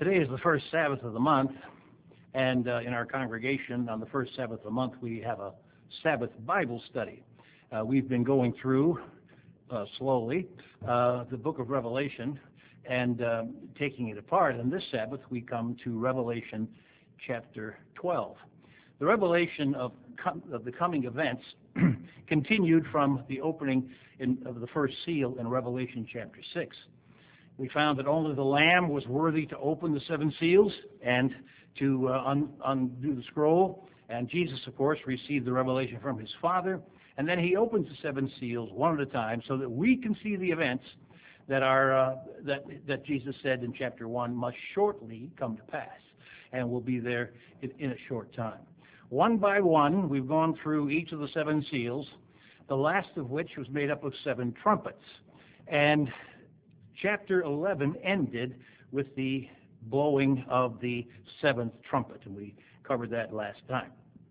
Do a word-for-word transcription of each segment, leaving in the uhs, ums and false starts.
Today is the first Sabbath of the month, and uh, in our congregation on the first Sabbath of the month we have a Sabbath Bible study. Uh, we've been going through uh, slowly uh, the book of Revelation and uh, taking it apart, and this Sabbath we come to Revelation chapter twelve. The revelation of, com- of the coming events continued from the opening in, of the first seal in Revelation chapter six. We found that only the Lamb was worthy to open the seven seals and to uh, un- undo the scroll, and Jesus, of course, received the revelation from his Father, and then he opens the seven seals one at a time so that we can see the events that are uh, that that Jesus said in chapter one must shortly come to pass, and will be there in, in a short time. One by one, we've gone through each of the seven seals, the last of which was made up of seven trumpets, and chapter eleven ended with the blowing of the seventh trumpet, and we covered that last time.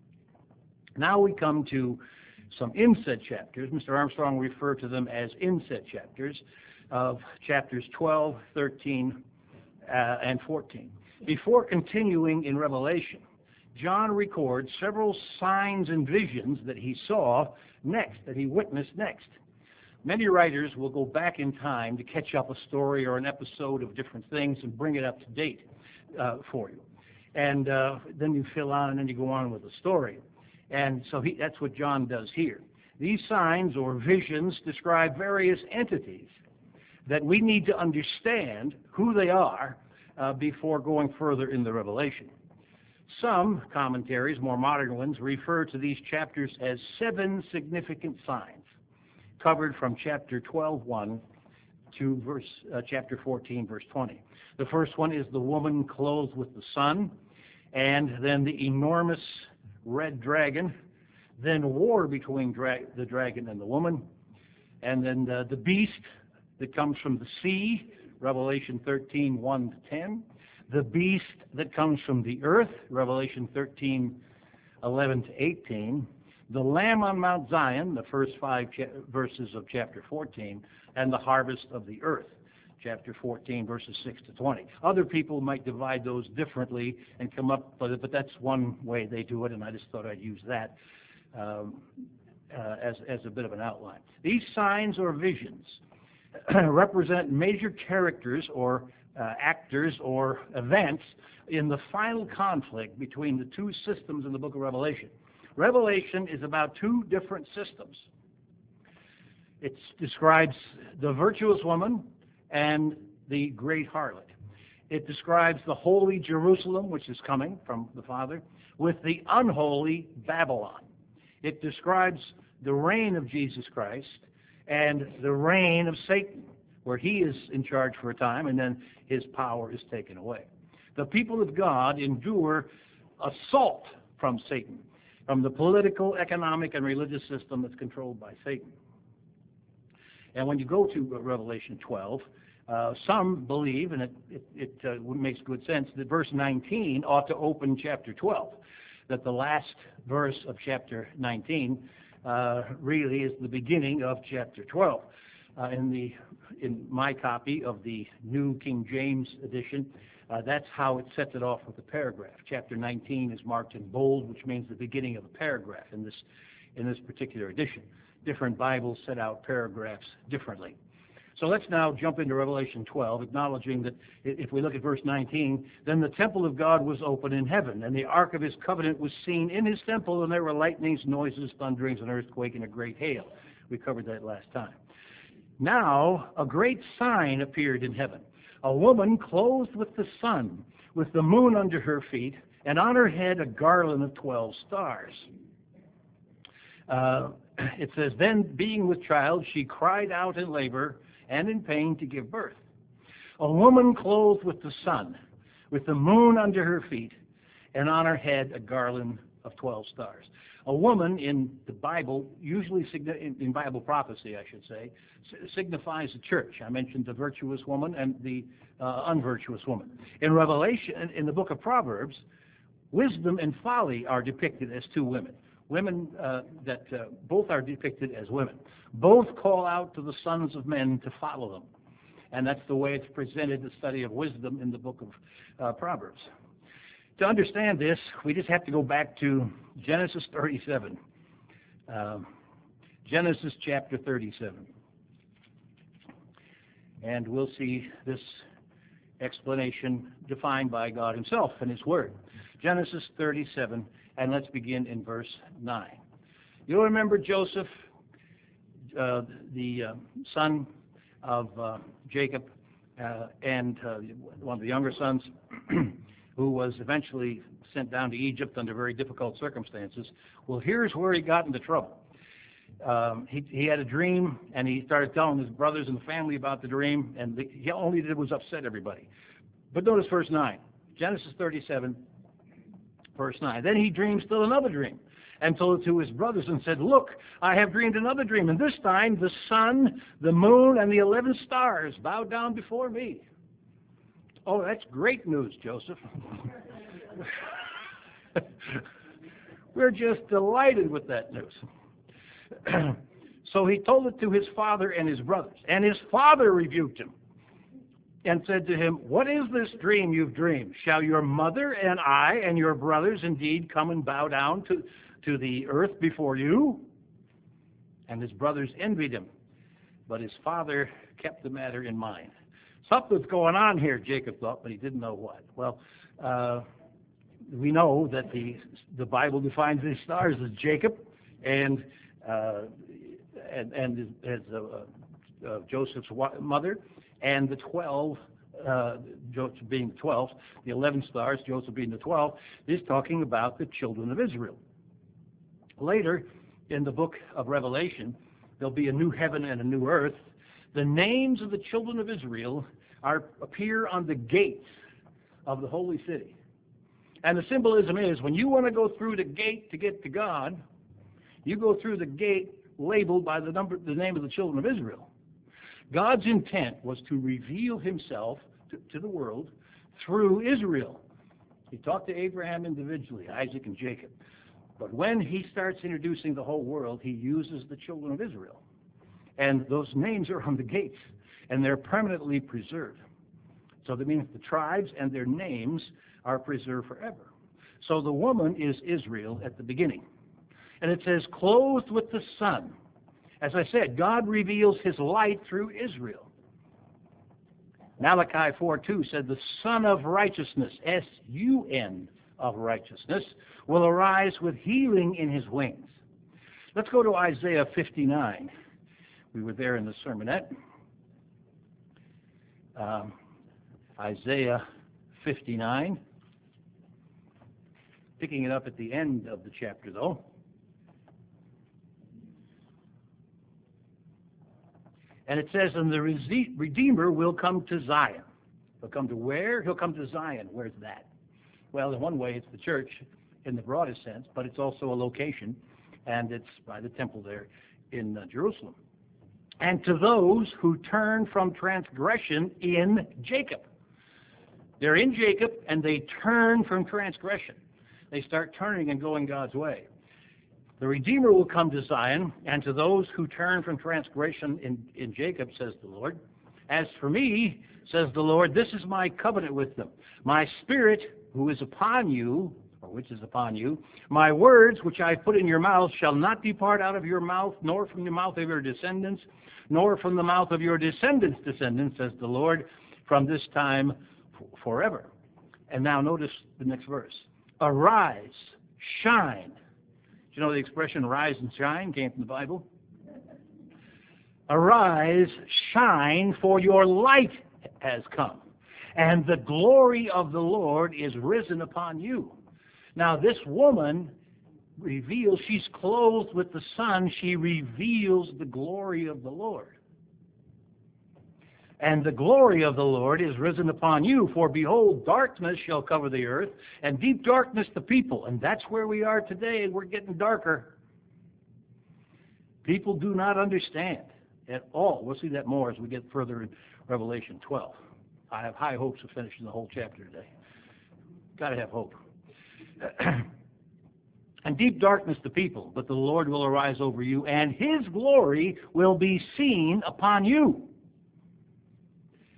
Now we come to some inset chapters. Mister Armstrong referred to them as inset chapters of chapters twelve, thirteen, uh, and fourteen. Before continuing in Revelation, John records several signs and visions that he saw next, that he witnessed next. Many writers will go back in time to catch up a story or an episode of different things and bring it up to date uh, for you. And uh, then you fill on and then you go on with the story. And so he, that's what John does here. These signs or visions describe various entities that we need to understand who they are uh, before going further in the revelation. Some commentaries, more modern ones, refer to these chapters as seven significant signs, covered from chapter twelve, one to verse uh, chapter fourteen, verse twenty. The first one is the woman clothed with the sun, and then the enormous red dragon, then war between dra- the dragon and the woman, and then the, the beast that comes from the sea, Revelation thirteen, one to ten, the beast that comes from the earth, Revelation thirteen, eleven to eighteen, the Lamb on Mount Zion, the first five cha- verses of chapter fourteen, and the harvest of the earth, chapter fourteen, verses six to twenty. Other people might divide those differently and come up with it, but that's one way they do it, and I just thought I'd use that um, uh, as, as a bit of an outline. These signs or visions represent major characters or uh, actors or events in the final conflict between the two systems in the book of Revelation. Revelation is about two different systems. It describes the virtuous woman and the great harlot. It describes the holy Jerusalem, which is coming from the Father, with the unholy Babylon. It describes the reign of Jesus Christ and the reign of Satan, where he is in charge for a time and then his power is taken away. The people of God endure assault from Satan, from the political, economic, and religious system that's controlled by Satan. And when you go to Revelation twelve, uh, some believe, and it, it, it uh, makes good sense, that verse nineteen ought to open chapter twelve, that the last verse of chapter nineteen uh, really is the beginning of chapter twelve. Uh, in the in my copy of the New King James edition, Uh, that's how it sets it off with a paragraph. Chapter nineteen is marked in bold, which means the beginning of a paragraph in this in this particular edition. Different Bibles set out paragraphs differently. So let's now jump into Revelation twelve, acknowledging that if we look at verse nineteen, then the temple of God was open in heaven, and the ark of his covenant was seen in his temple, and there were lightnings, noises, thunderings, an earthquake, and a great hail. We covered that last time. Now a great sign appeared in heaven. A woman clothed with the sun, with the moon under her feet, and on her head a garland of twelve stars. Uh, it says, then being with child, she cried out in labor and in pain to give birth. A woman clothed with the sun, with the moon under her feet, and on her head a garland of twelve stars. A woman in the Bible, usually in, in Bible prophecy, I should say, signifies the church. I mentioned the virtuous woman and the uh, unvirtuous woman. In Revelation, in the book of Proverbs, wisdom and folly are depicted as two women. Women uh, that uh, both are depicted as women. Both call out to the sons of men to follow them. And that's the way it's presented, the study of wisdom in the book of uh, Proverbs. To understand this, we just have to go back to Genesis thirty-seven. Um, Genesis chapter thirty-seven. And we'll see this explanation defined by God himself in his word. Genesis thirty-seven, and let's begin in verse nine. You'll remember Joseph, uh, the uh, son of uh, Jacob, uh, and uh, one of the younger sons, who was eventually sent down to Egypt under very difficult circumstances. Well, here's where he got into trouble. Um, he, he had a dream, and he started telling his brothers and the family about the dream, and the, he all he did was upset everybody. But notice verse nine, Genesis thirty-seven, verse nine. Then he dreamed still another dream, and told it to his brothers and said, look, I have dreamed another dream, and this time the sun, the moon, and the eleven stars bow down before me. Oh, that's great news, Joseph. We're just delighted with that news. So he told it to his father and his brothers, and his father rebuked him and said to him, what is this dream you've dreamed? Shall your mother and I and your brothers indeed come and bow down to, to the earth before you? And his brothers envied him, but his father kept the matter in mind. Something's going on here, Jacob thought, but he didn't know what. Well, uh, we know that the the Bible defines these stars as Jacob and uh, and, and as uh, uh, Joseph's mother, and the twelve, uh, Joseph being the twelfth, the eleven stars, Joseph being the twelfth, is talking about the children of Israel. Later, in the book of Revelation, there'll be a new heaven and a new earth. The names of the children of Israel are appear on the gates of the holy city. And the symbolism is, when you want to go through the gate to get to God, you go through the gate labeled by the number, the name of the children of Israel. God's intent was to reveal himself to, to the world through Israel. He talked to Abraham individually, Isaac and Jacob. But when he starts introducing the whole world, he uses the children of Israel. And those names are on the gates, and they're permanently preserved. So that means the tribes and their names are preserved forever. So the woman is Israel at the beginning. And it says, clothed with the sun. As I said, God reveals his light through Israel. Malachi four two said, the Son of Righteousness, S U N of righteousness, will arise with healing in his wings. Let's go to Isaiah fifty-nine. We were there in the sermonette. Um, Isaiah fifty-nine. Picking it up at the end of the chapter, though. And it says, and the Redeemer will come to Zion. He'll come to where? He'll come to Zion. Where's that? Well, in one way, it's the church in the broadest sense, but it's also a location, and it's by the temple there in uh, Jerusalem. And to those who turn from transgression in Jacob. They're in Jacob, and they turn from transgression. They start turning and going God's way. The Redeemer will come to Zion, and to those who turn from transgression in, in Jacob, says the Lord. As for me, says the Lord, this is my covenant with them. My spirit, who is upon you, or which is upon you, my words, which I put in your mouth, shall not depart out of your mouth, nor from the mouth of your descendants, nor from the mouth of your descendants' descendants, says the Lord, from this time forever. And now notice the next verse. Arise, shine. Do you know the expression rise and shine came from the Bible? Arise, shine, for your light has come, and the glory of the Lord is risen upon you. Now this woman reveals, she's clothed with the sun, she reveals the glory of the Lord. And the glory of the Lord is risen upon you, for behold, darkness shall cover the earth, and deep darkness the people. And that's where we are today, and we're getting darker. People do not understand at all. We'll see that more as we get further in Revelation twelve. I have high hopes of finishing the whole chapter today. Got to have hope. And deep darkness the people, but the Lord will arise over you, and his glory will be seen upon you.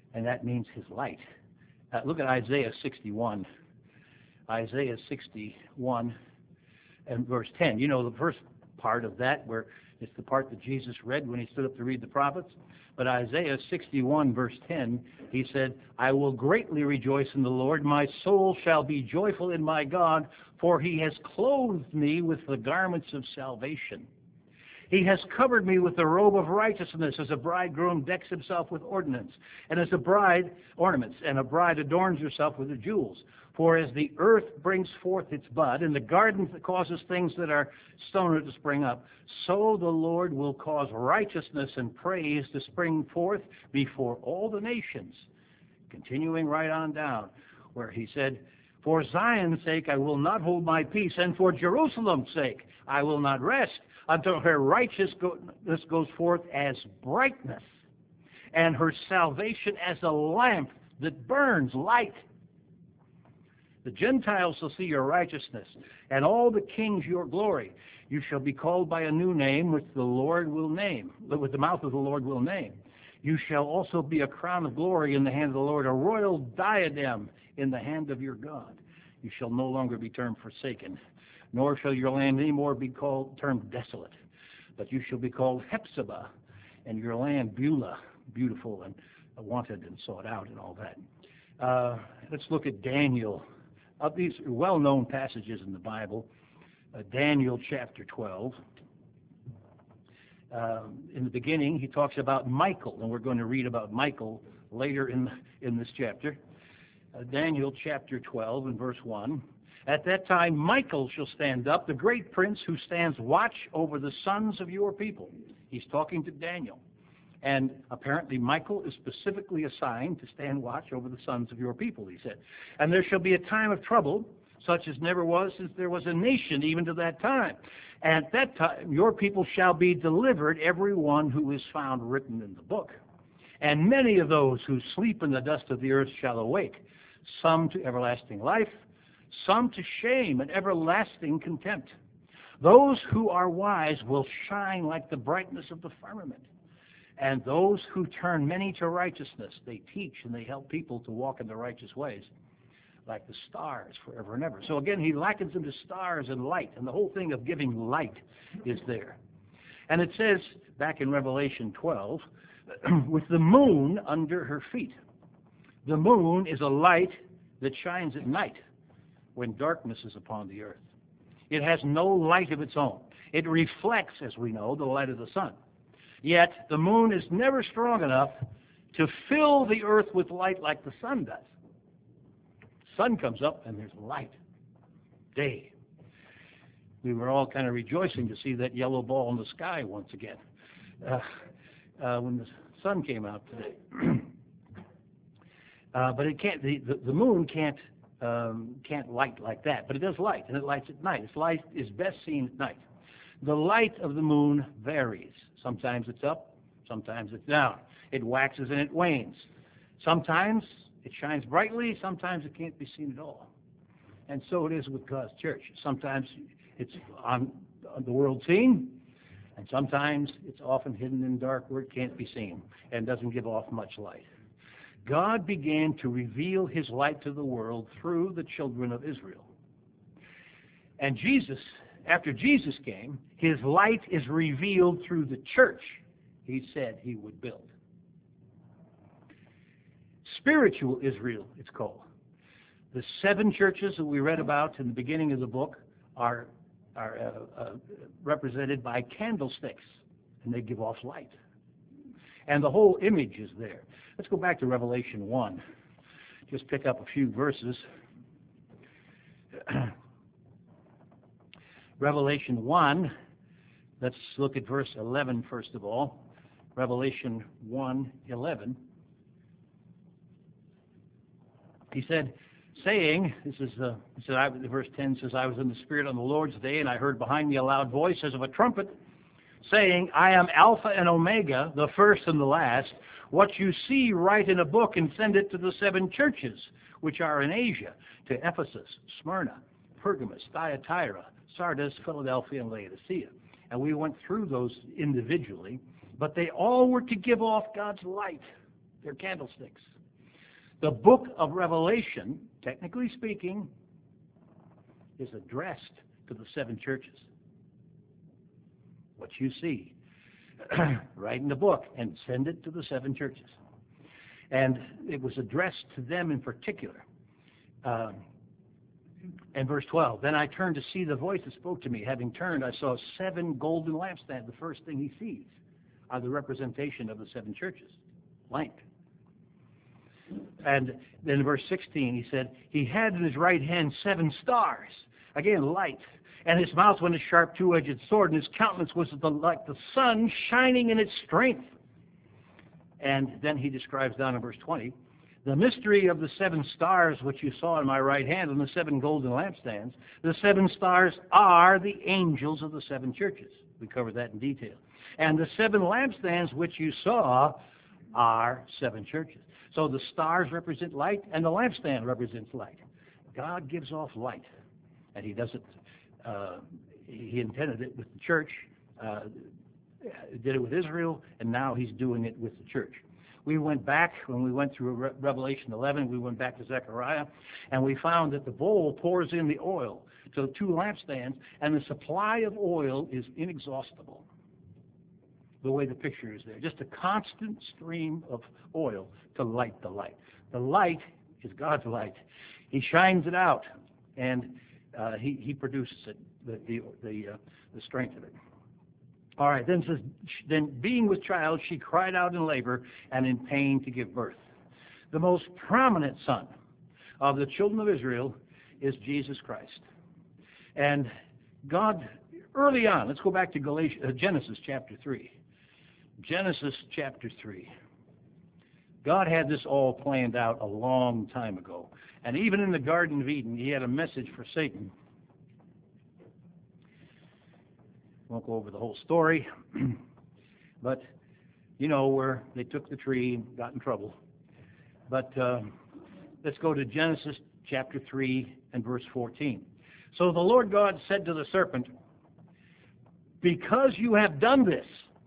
and that means his light. Uh, look at Isaiah sixty-one. Isaiah sixty-one and verse ten. You know the first part of that, where it's the part that Jesus read when he stood up to read the prophets. But Isaiah sixty-one, verse ten, he said, I will greatly rejoice in the Lord. My soul shall be joyful in my God, for he has clothed me with the garments of salvation. He has covered me with the robe of righteousness, as a bridegroom decks himself with ornaments, and as a bride ornaments, and a bride adorns herself with her jewels. For as the earth brings forth its bud, and the garden that causes things that are stoned to spring up, so the Lord will cause righteousness and praise to spring forth before all the nations. Continuing right on down, where he said, for Zion's sake I will not hold my peace, and for Jerusalem's sake I will not rest, until her righteousness goes forth as brightness, and her salvation as a lamp that burns light. The Gentiles shall see your righteousness, and all the kings your glory. You shall be called by a new name, which the Lord will name, with the mouth of the Lord will name. You shall also be a crown of glory in the hand of the Lord, a royal diadem in the hand of your God. You shall no longer be termed forsaken, nor shall your land any more be called termed desolate, but you shall be called Hephzibah, and your land Beulah, beautiful and wanted and sought out and all that. Uh, let's look at Daniel. Of these well-known passages in the Bible, uh, Daniel chapter twelve. Um, in the beginning, he talks about Michael, and we're going to read about Michael later in in this chapter. Uh, Daniel chapter twelve and verse one. At that time, Michael shall stand up, the great prince who stands watch over the sons of your people. He's talking to Daniel. And apparently Michael is specifically assigned to stand watch over the sons of your people, he said. And there shall be a time of trouble, such as never was since there was a nation even to that time. And at that time your people shall be delivered, every one who is found written in the book. And many of those who sleep in the dust of the earth shall awake, some to everlasting life, some to shame and everlasting contempt. Those who are wise will shine like the brightness of the firmament. And those who turn many to righteousness, they teach and they help people to walk in the righteous ways, like the stars forever and ever. So again, he likens them to stars and light, and the whole thing of giving light is there. And it says, back in Revelation twelve, with the moon under her feet. The moon is a light that shines at night when darkness is upon the earth. It has no light of its own. It reflects, as we know, the light of the sun. Yet the moon is never strong enough to fill the earth with light like the sun does. Sun comes up and there's light. Day. We were all kind of rejoicing to see that yellow ball in the sky once again uh, uh, when the sun came out today. uh, but it can't. The, the, the moon can't um, can't light like that. But it does light, and it lights at night. Its light is best seen at night. The light of the moon varies. Sometimes it's up, sometimes it's down. It waxes and it wanes. Sometimes it shines brightly, sometimes it can't be seen at all. And so it is with God's church. Sometimes it's on, on the world scene, and sometimes it's often hidden in dark where it can't be seen and doesn't give off much light. God began to reveal his light to the world through the children of Israel. And Jesus, after Jesus came, his light is revealed through the church he said he would build. Spiritual Israel, it's called. The seven churches that we read about in the beginning of the book are, are uh, uh, represented by candlesticks, and they give off light. And the whole image is there. Let's go back to Revelation one. Just pick up a few verses. Revelation one, let's look at verse eleven first of all. Revelation one, eleven. He said, saying, this is, uh, he said, I, verse ten says, I was in the Spirit on the Lord's day, and I heard behind me a loud voice as of a trumpet, saying, I am Alpha and Omega, the first and the last. What you see, write in a book and send it to the seven churches, which are in Asia, to Ephesus, Smyrna, Pergamos, Thyatira, Sardis, Philadelphia, and Laodicea. And we went through those individually, but they all were to give off God's light, their candlesticks. The book of Revelation, technically speaking, is addressed to the seven churches. What you see, write in the book and send it to the seven churches. And it was addressed to them in particular. Um, and verse twelve, then I turned to see the voice that spoke to me. Having turned, I saw seven golden lampstands. The first thing he sees are the representation of the seven churches, light. And then in verse sixteen, he said, he had in his right hand seven stars, again, light. And his mouth went a sharp two-edged sword, and his countenance was the, like the sun shining in its strength. And then he describes down in verse twenty, the mystery of the seven stars which you saw in my right hand and the seven golden lampstands. The seven stars are the angels of the seven churches. We covered that in detail. And the seven lampstands which you saw are seven churches. So the stars represent light, and the lampstand represents light. God gives off light, and he does it. Uh, he intended it with the church, uh, did it with Israel, and now he's doing it with the church. We went back, when we went through Re- Revelation eleven, we went back to Zechariah, and we found that the bowl pours in the oil to the two lampstands, and the supply of oil is inexhaustible. The way the picture is there, just a constant stream of oil to light the light. The light is God's light. He shines it out, and uh, he, he produces it, the, the, the, uh, the strength of it. All right, then it says, then being with child, she cried out in labor and in pain to give birth. The most prominent son of the children of Israel is Jesus Christ. And God, early on, let's go back to Galatians, uh, Genesis chapter three. Genesis chapter three. God had this all planned out a long time ago. And even in the Garden of Eden, he had a message for Satan. Won't go over the whole story, but you know where they took the tree and got in trouble. But uh, let's go to Genesis chapter three and verse fourteen. So the Lord God said to the serpent, because you have done this,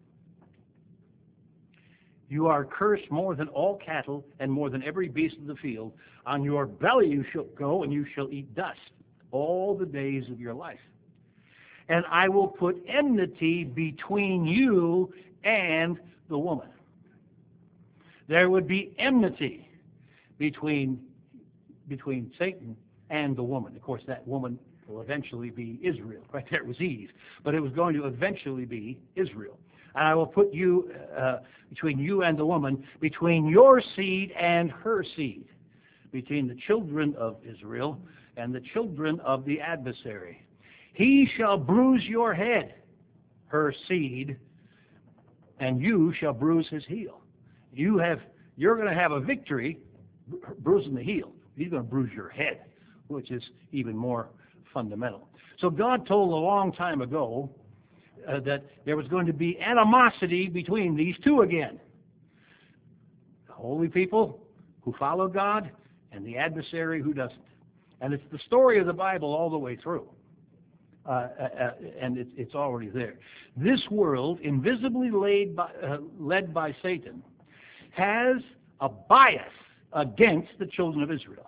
you are cursed more than all cattle and more than every beast of the field. On your belly you shall go, and you shall eat dust all the days of your life. And I will put enmity between you and the woman. There would be enmity between, between Satan and the woman. Of course, that woman will eventually be Israel. Right there was Eve. But it was going to eventually be Israel. And I will put you uh, between you and the woman, between your seed and her seed, between the children of Israel and the children of the adversary. He shall bruise your head, her seed, and you shall bruise his heel. You have, you're going to have a victory bruising the heel. He's going to bruise your head, which is even more fundamental. So God told a long time ago uh, that there was going to be animosity between these two again. The holy people who follow God and the adversary who doesn't. And it's the story of the Bible all the way through. Uh, uh, and it, it's already there. This world, invisibly laid by, uh, led by Satan, has a bias against the children of Israel.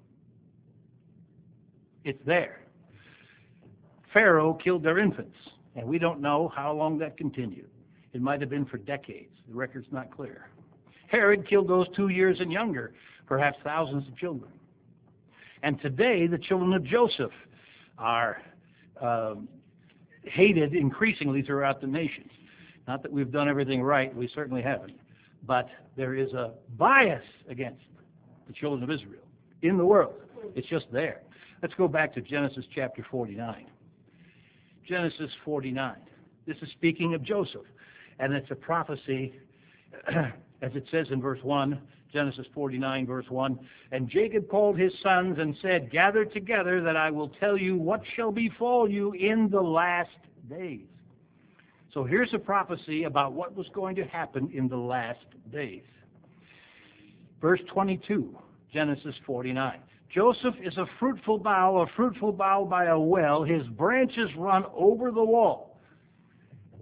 It's there. Pharaoh killed their infants, and we don't know how long that continued. It might have been for decades. The record's not clear. Herod killed those two years and younger, perhaps thousands of children. And today, the children of Joseph are Um, hated increasingly throughout the nations. Not that we've done everything right, we certainly haven't. But there is a bias against the children of Israel in the world. It's just there. Let's go back to Genesis chapter forty-nine. Genesis forty-nine. This is speaking of Joseph. And it's a prophecy, as it says in verse one, Genesis forty-nine, verse one, and Jacob called his sons and said, gather together that I will tell you what shall befall you in the last days. So here's a prophecy about what was going to happen in the last days. Verse twenty-two, Genesis forty-nine. Joseph is a fruitful bough, a fruitful bough by a well. His branches run over the wall.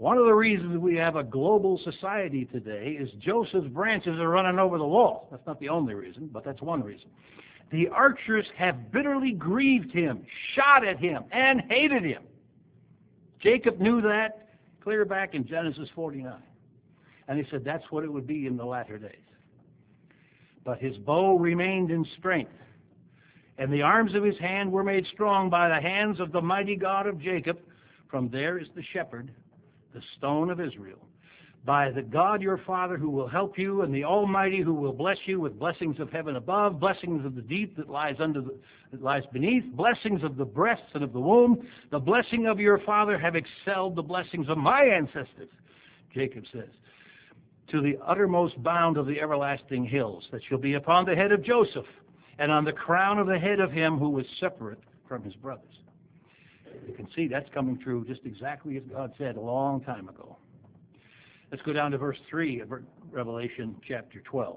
One of the reasons we have a global society today is Joseph's branches are running over the wall. That's not the only reason, but that's one reason. The archers have bitterly grieved him, shot at him, and hated him. Jacob knew that clear back in Genesis forty-nine. And he said that's what it would be in the latter days. But his bow remained in strength, and the arms of his hand were made strong by the hands of the mighty God of Jacob. From there is the shepherd, the stone of Israel. By the God your Father who will help you, and the Almighty who will bless you with blessings of heaven above, blessings of the deep that lies under the, that lies beneath, blessings of the breasts and of the womb. The blessing of your father have excelled the blessings of my ancestors, Jacob says, to the uttermost bound of the everlasting hills, that shall be upon the head of Joseph, and on the crown of the head of him who was separate from his brothers. You can see that's coming true just exactly as God said a long time ago. Let's go down to verse three of Revelation chapter twelve.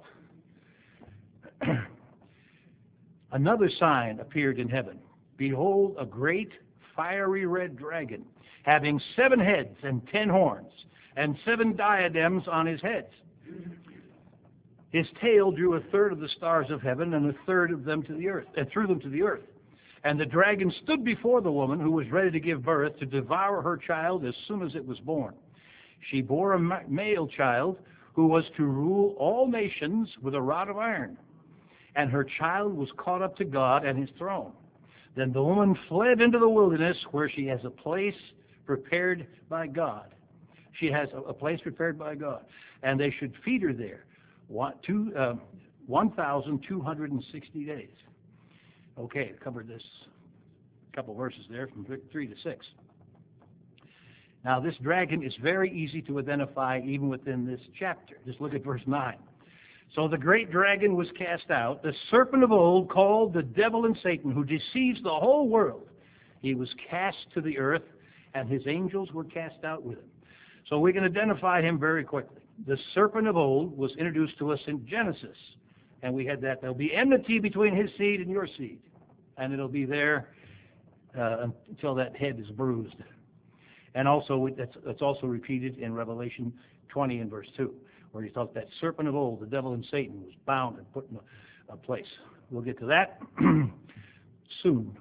Another sign appeared in heaven. Behold, a great fiery red dragon, having seven heads and ten horns, and seven diadems on his heads. His tail drew a third of the stars of heaven, and a third of them to the earth, and threw them to the earth. And the dragon stood before the woman who was ready to give birth, to devour her child as soon as it was born. She bore a male child who was to rule all nations with a rod of iron. And her child was caught up to God and his throne. Then the woman fled into the wilderness, where she has a place prepared by God. She has a place prepared by God. And they should feed her there one, two, uh, one thousand two hundred sixty days. Okay, I covered this couple verses there from three to six. Now, this dragon is very easy to identify even within this chapter. Just look at verse nine. So the great dragon was cast out, the serpent of old, called the devil and Satan, who deceives the whole world. He was cast to the earth, and his angels were cast out with him. So we can identify him very quickly. The serpent of old was introduced to us in Genesis, and we had that. There'll be enmity between his seed and your seed, and it'll be there uh, until that head is bruised. And also, that's, that's also repeated in Revelation twenty and verse two, where he talks that serpent of old, the devil and Satan, was bound and put in a, a place. We'll get to that soon.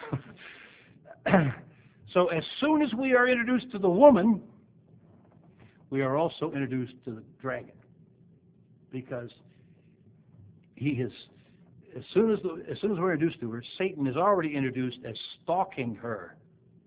So as soon as we are introduced to the woman, we are also introduced to the dragon, because he is, as soon as, the, as soon as we're introduced to her, Satan is already introduced as stalking her.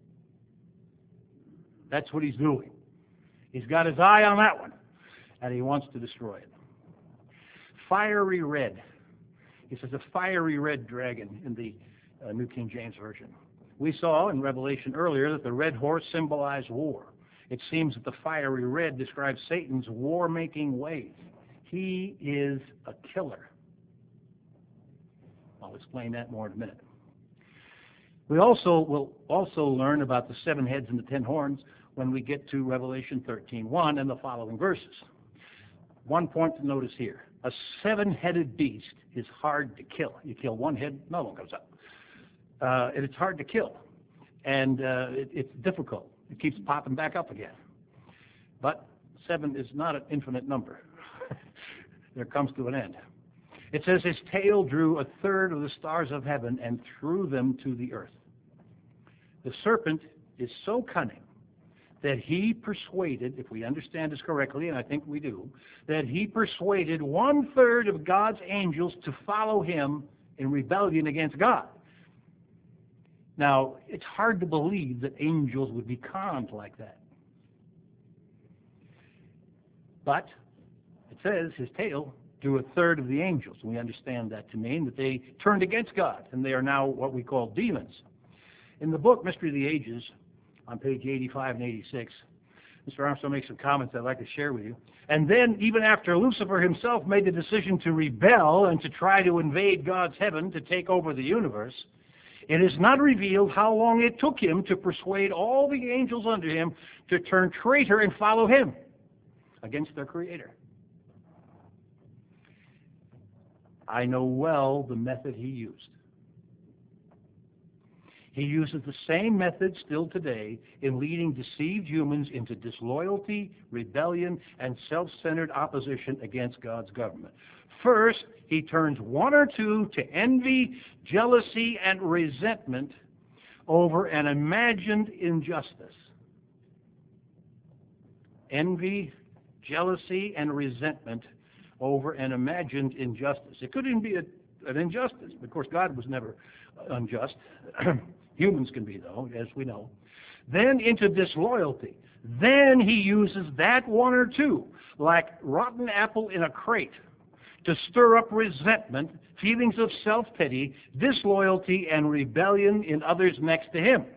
That's what he's doing. He's got his eye on that one, and he wants to destroy it. Fiery red. He says a fiery red dragon in the uh, New King James Version. We saw in Revelation earlier that the red horse symbolized war. It seems that the fiery red describes Satan's war-making ways. He is a killer. I'll explain that more in a minute. We also will also learn about the seven heads and the ten horns when we get to Revelation thirteen one and the following verses. One point to notice here. A seven-headed beast is hard to kill. You kill one head, another one comes up. Uh, and it's hard to kill. And uh, it, it's difficult. It keeps popping back up again. But seven is not an infinite number. There comes to an end. It says his tail drew a third of the stars of heaven and threw them to the earth. The serpent is so cunning that he persuaded, if we understand this correctly, and I think we do, that he persuaded one-third of God's angels to follow him in rebellion against God. Now, it's hard to believe that angels would be conned like that. But it says his tail drew a third of the angels. We understand that to mean that they turned against God, and they are now what we call demons. In the book, Mystery of the Ages, on page eighty-five and eighty-six, Mister Armstrong makes some comments I'd like to share with you. And then, even after Lucifer himself made the decision to rebel and to try to invade God's heaven to take over the universe, it is not revealed how long it took him to persuade all the angels under him to turn traitor and follow him against their Creator. I know well the method he used. He uses the same method still today in leading deceived humans into disloyalty, rebellion, and self-centered opposition against God's government. First, he turns one or two to envy, jealousy, and resentment over an imagined injustice. Envy, jealousy, and resentment over an imagined injustice. It could even be a, an injustice. Of course, God was never unjust. Humans can be, though, as we know. Then into disloyalty. Then he uses that one or two, like rotten apple in a crate, to stir up resentment, feelings of self-pity, disloyalty, and rebellion in others next to him.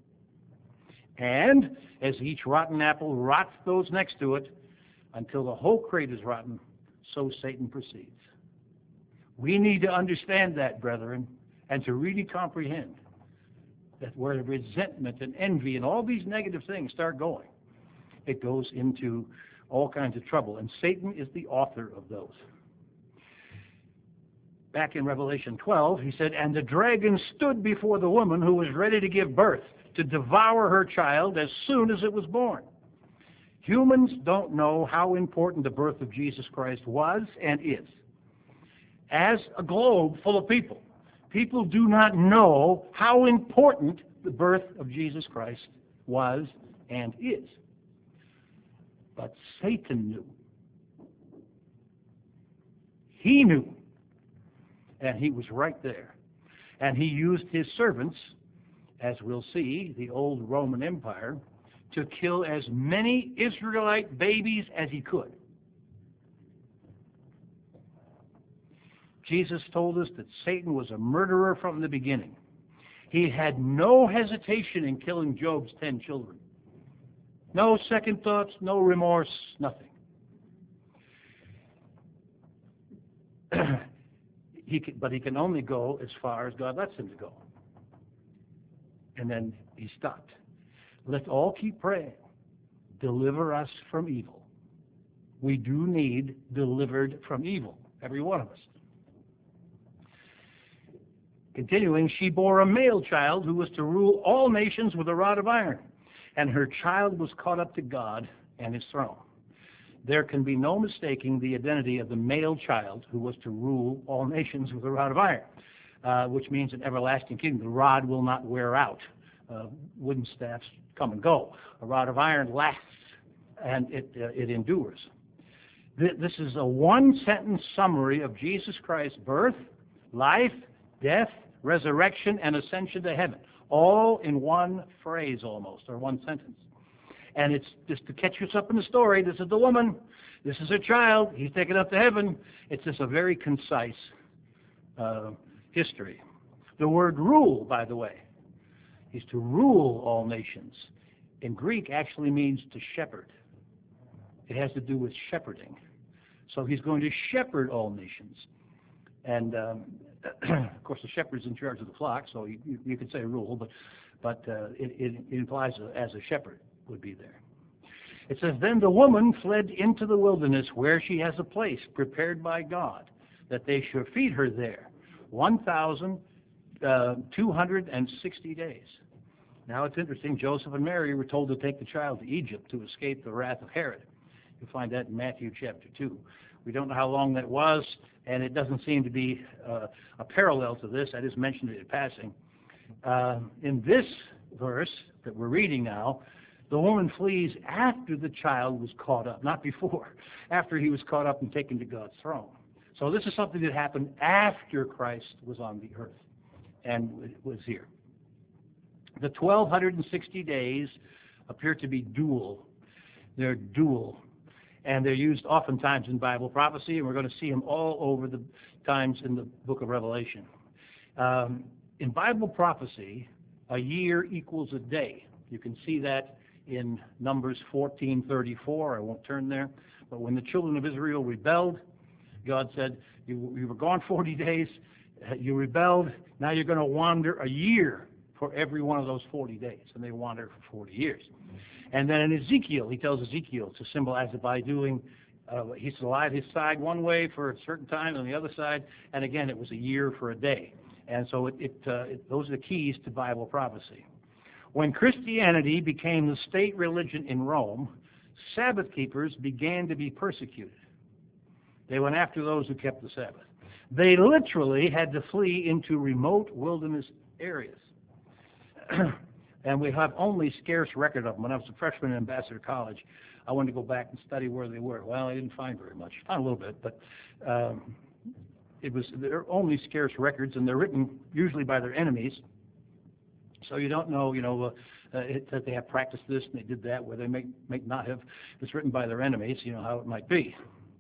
And as each rotten apple rots those next to it, until the whole crate is rotten, so Satan proceeds. We need to understand that, brethren, and to really comprehend that where resentment and envy and all these negative things start going, it goes into all kinds of trouble. And Satan is the author of those. Back in Revelation twelve, he said, "And the dragon stood before the woman who was ready to give birth, to devour her child as soon as it was born." Humans don't know how important the birth of Jesus Christ was and is. As a globe full of people, people do not know how important the birth of Jesus Christ was and is. But Satan knew. He knew. And he was right there. And he used his servants, as we'll see, the old Roman Empire, to kill as many Israelite babies as he could. Jesus told us that Satan was a murderer from the beginning. He had no hesitation in killing Job's ten children. No second thoughts, no remorse, nothing. he can, but he can only go as far as God lets him to go. And then he stopped. Let's all keep praying. Deliver us from evil. We do need delivered from evil, every one of us. Continuing, she bore a male child who was to rule all nations with a rod of iron, and her child was caught up to God and his throne. There can be no mistaking the identity of the male child who was to rule all nations with a rod of iron, uh, which means an everlasting kingdom. The rod will not wear out. Uh, wooden staffs come and go. A rod of iron lasts, and it, uh, it endures. Th- this is a one-sentence summary of Jesus Christ's birth, life, death, resurrection, and ascension to heaven, all in one phrase almost, or one sentence. And it's just to catch us up in the story. This is the woman. This is her child. He's taken up to heaven. It's just a very concise uh, history. The word rule, by the way, is to rule all nations. In Greek, actually means to shepherd. It has to do with shepherding. So he's going to shepherd all nations. And um, of course, the shepherd's in charge of the flock, so you, you, you could say rule, but but uh, it, it implies a, as a shepherd would be there. It says, then the woman fled into the wilderness where she has a place prepared by God, that they should feed her there one thousand two hundred sixty days. Now it's interesting, Joseph and Mary were told to take the child to Egypt to escape the wrath of Herod. You'll find that in Matthew chapter two. We don't know how long that was, and it doesn't seem to be uh, a parallel to this. I just mentioned it in passing. Uh, in this verse that we're reading now, the woman flees after the child was caught up, not before, after he was caught up and taken to God's throne. So this is something that happened after Christ was on the earth and was here. The twelve sixty days appear to be dual. They're dual. And they're used oftentimes in Bible prophecy, and we're going to see them all over the times in the book of Revelation. Um, in Bible prophecy, a year equals a day. You can see that in Numbers fourteen thirty-four. I won't turn there. But when the children of Israel rebelled, God said, you, you were gone forty days, you rebelled, now you're going to wander a year for every one of those forty days. And they wandered for forty years. And then in Ezekiel, he tells Ezekiel to symbolize it by doing, uh, he's alive his side one way for a certain time, on the other side, and again, it was a year for a day. And so it, it, uh, it, those are the keys to Bible prophecy. When Christianity became the state religion in Rome, Sabbath keepers began to be persecuted. They went after those who kept the Sabbath. They literally had to flee into remote wilderness areas. And we have only scarce record of them. When I was a freshman in Ambassador College, I wanted to go back and study where they were. Well, I didn't find very much. Found a little bit, but um, it was there are only scarce records, and they're written usually by their enemies. So you don't know, you know, uh, uh, it, that they have practiced this and they did that, where they may, may not have. It's written by their enemies, you know, how it might be.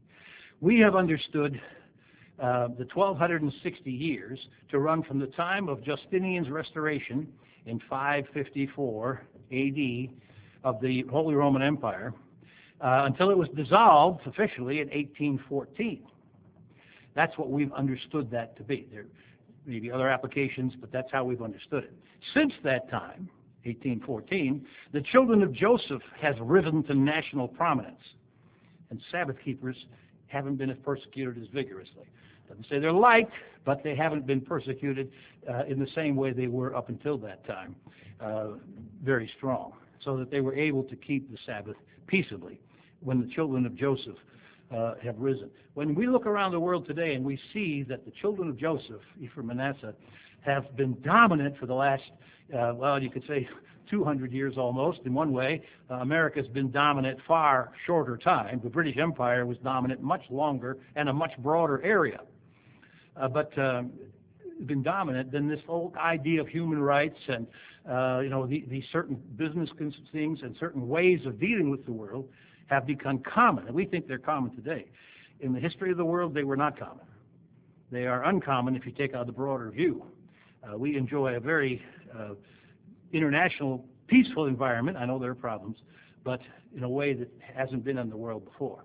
We have understood uh, the twelve sixty years to run from the time of Justinian's restoration in five fifty-four A D of the Holy Roman Empire uh, until it was dissolved officially in eighteen fourteen. That's what we've understood that to be. There may be other applications, but that's how we've understood it. Since that time, eighteen fourteen, the children of Joseph has risen to national prominence, and Sabbath keepers haven't been as persecuted as vigorously. Doesn't say they're liked, but they haven't been persecuted uh, in the same way they were up until that time, uh, very strong, so that they were able to keep the Sabbath peaceably when the children of Joseph uh, have risen. When we look around the world today and we see that the children of Joseph, Ephraim and Manasseh, have been dominant for the last, uh, well, you could say two hundred years almost in one way. Uh, America's been dominant far shorter time. The British Empire was dominant much longer and a much broader area. Uh, but um, been dominant, then this whole idea of human rights and, uh, you know, the, the certain business things and certain ways of dealing with the world have become common. And we think they're common today. In the history of the world, they were not common. They are uncommon if you take out the broader view. Uh, we enjoy a very uh, international, peaceful environment. I know there are problems, but in a way that hasn't been in the world before,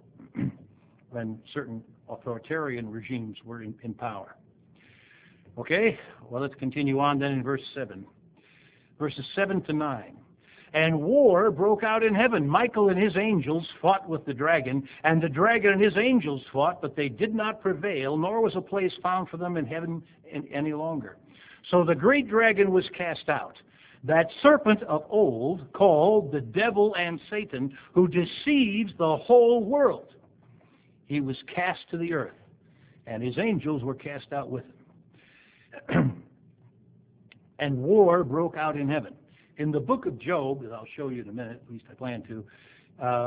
when certain authoritarian regimes were in, in power. Okay, well, let's continue on then in verse seven. Verses seven to nine. And war broke out in heaven. Michael and his angels fought with the dragon, and the dragon and his angels fought, but they did not prevail, nor was a place found for them in heaven any longer. So the great dragon was cast out, that serpent of old, called the devil and Satan, who deceives the whole world. He was cast to the earth, and his angels were cast out with him. And war broke out in heaven. In the book of Job, that I'll show you in a minute, at least I plan to, uh,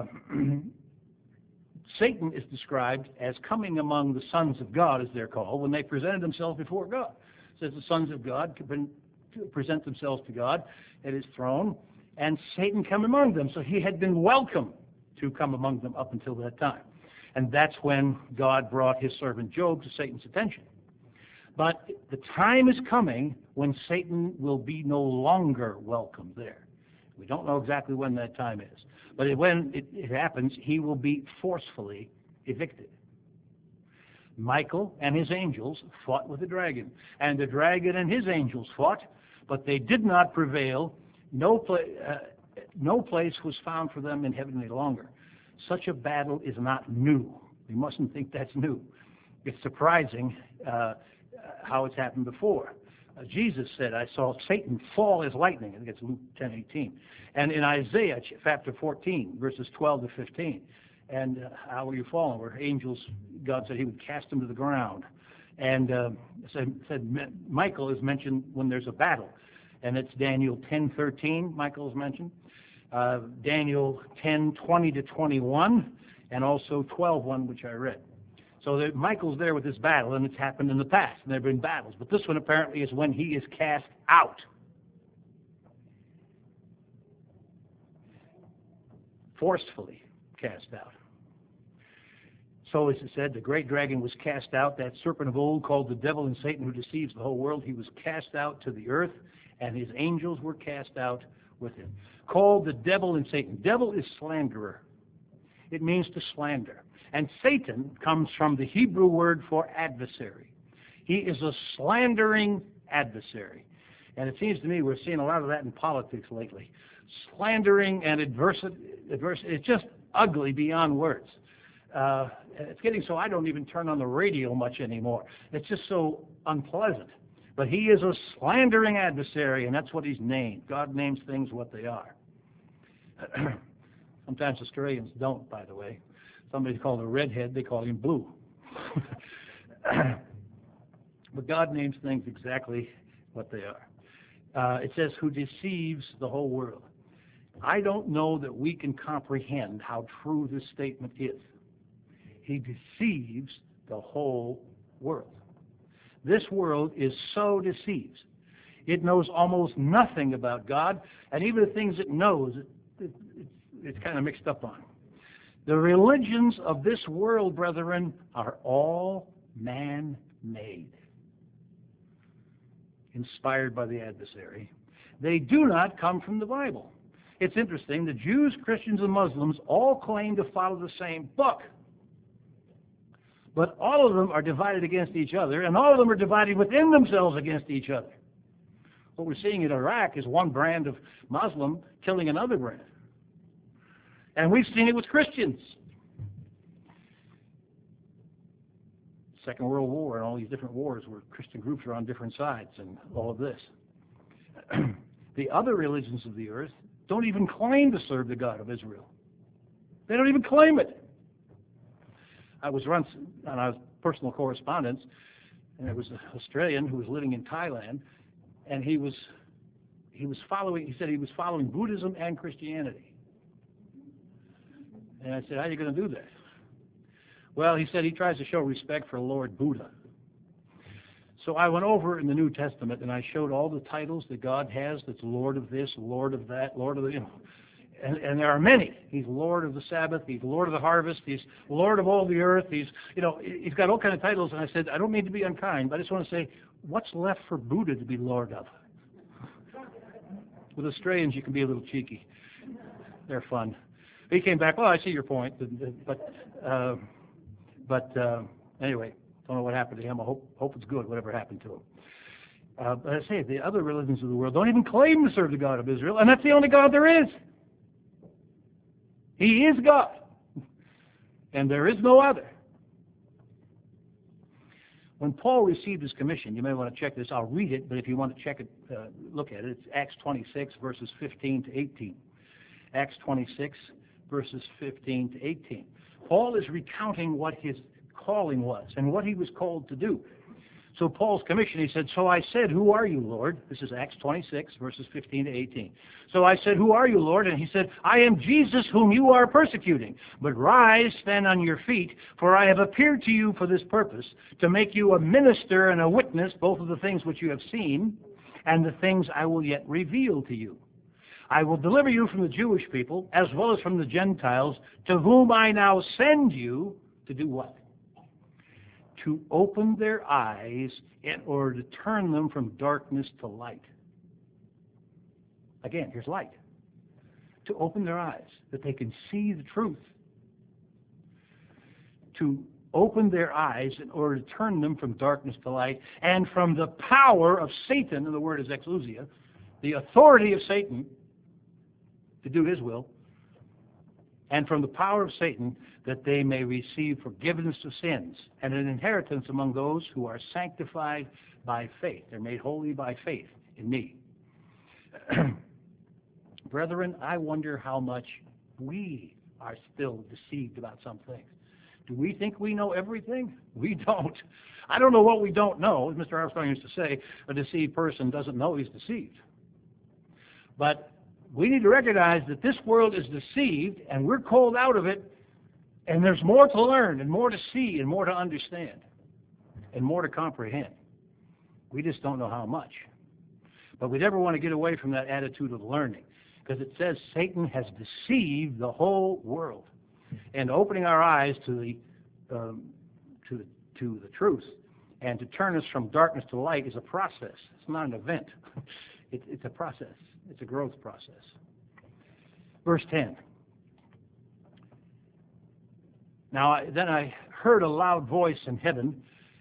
Satan is described as coming among the sons of God, as they're called, when they presented themselves before God. It says the sons of God could present themselves to God at his throne, and Satan come among them. So he had been welcome to come among them up until that time. And that's when God brought his servant Job to Satan's attention. But the time is coming when Satan will be no longer welcome there. We don't know exactly when that time is. But when it, it happens, he will be forcefully evicted. Michael and his angels fought with the dragon, and the dragon and his angels fought, but they did not prevail. No, pla- uh, no place was found for them in heaven any longer. Such a battle is not new. We mustn't think that's new. It's surprising uh, how it's happened before. Uh, Jesus said, I saw Satan fall as lightning. I think it's Luke ten eighteen. And in Isaiah chapter fourteen, verses twelve to fifteen. And uh, how are you fallen? Where angels, God said he would cast them to the ground. And uh, said, said Michael is mentioned when there's a battle. And it's Daniel ten thirteen, Michael is mentioned. Uh, Daniel ten twenty to twenty-one, and also twelve one, which I read. So that Michael's there with this battle, and it's happened in the past, and there have been battles. But this one apparently is when he is cast out. Forcefully cast out. So as it said, the great dragon was cast out, that serpent of old called the devil and Satan, who deceives the whole world. He was cast out to the earth, and his angels were cast out with him. Called the devil and Satan. Devil is slanderer. It means to slander. And Satan comes from the Hebrew word for adversary. He is a slandering adversary. And it seems to me we're seeing a lot of that in politics lately. Slandering and adversity, adversity it's just ugly beyond words. Uh, it's getting so I don't even turn on the radio much anymore. It's just so unpleasant But he is a slandering adversary, and that's what he's named. God names things what they are. Sometimes Australians don't, by the way. Somebody's called a redhead, they call him blue. But God names things exactly what they are. Uh, it says, who deceives the whole world. I don't know that we can comprehend how true this statement is. He deceives the whole world. This world is so deceived. It knows almost nothing about God, and even the things it knows, it, it, it, it's kind of mixed up on. The religions of this world, brethren, are all man-made, inspired by the adversary. They do not come from the Bible. It's interesting, the Jews, Christians, and Muslims all claim to follow the same book. But all of them are divided against each other, and all of them are divided within themselves against each other. What we're seeing in Iraq is one brand of Muslim killing another brand. And we've seen it with Christians. Second World War and all these different wars where Christian groups are on different sides and all of this. The other religions of the earth don't even claim to serve the God of Israel. They don't even claim it. I was once on a personal correspondence, and it was an Australian who was living in Thailand, and he was he was following. He said he was following Buddhism and Christianity. And I said, "How are you going to do that?" Well, he said he tries to show respect for Lord Buddha. So I went over in the New Testament and I showed all the titles that God has. That's Lord of this, Lord of that, Lord of the, you know. And, and there are many. He's Lord of the Sabbath. He's Lord of the harvest. He's Lord of all the earth. He's, you know, he's got all kinds of titles. And I said, I don't mean to be unkind, but I just want to say, what's left for Buddha to be Lord of? With Australians, you can be a little cheeky. They're fun. He came back, well, I see your point. But, uh, but uh, anyway, don't know what happened to him. I hope, hope it's good, whatever happened to him. Uh, but I say, the other religions of the world don't even claim to serve the God of Israel, and that's the only God there is. He is God, and there is no other. When Paul received his commission, you may want to check this. I'll read it, but if you want to check it, uh, look at it. It's Acts twenty-six, verses fifteen to eighteen. Acts twenty-six, verses fifteen to eighteen. Paul is recounting what his calling was and what he was called to do. So Paul's commission, he said, so I said, who are you, Lord? This is Acts twenty-six, verses fifteen to eighteen. So I said, who are you, Lord? And he said, I am Jesus whom you are persecuting. But rise, stand on your feet, for I have appeared to you for this purpose, to make you a minister and a witness, both of the things which you have seen and the things I will yet reveal to you. I will deliver you from the Jewish people, as well as from the Gentiles, to whom I now send you to do what? To open their eyes in order to turn them from darkness to light. Again, here's light. To open their eyes, that they can see the truth. To open their eyes in order to turn them from darkness to light, and from the power of Satan, and the word is exousia, the authority of Satan to do his will, and from the power of Satan, that they may receive forgiveness of sins and an inheritance among those who are sanctified by faith. They're made holy by faith in me. Brethren, I wonder how much we are still deceived about some things. Do we think we know everything? We don't. I don't know what we don't know. As Mister Armstrong used to say, a deceived person doesn't know he's deceived. But we need to recognize that this world is deceived, and we're called out of it, and there's more to learn, and more to see, and more to understand, and more to comprehend. We just don't know how much. But we never want to get away from that attitude of learning, because it says Satan has deceived the whole world. And opening our eyes to the, um, to, the, to the truth and to turn us from darkness to light is a process. It's not an event. it, it's a process. It's a growth process. Verse ten. Now, I, then I heard a loud voice in heaven,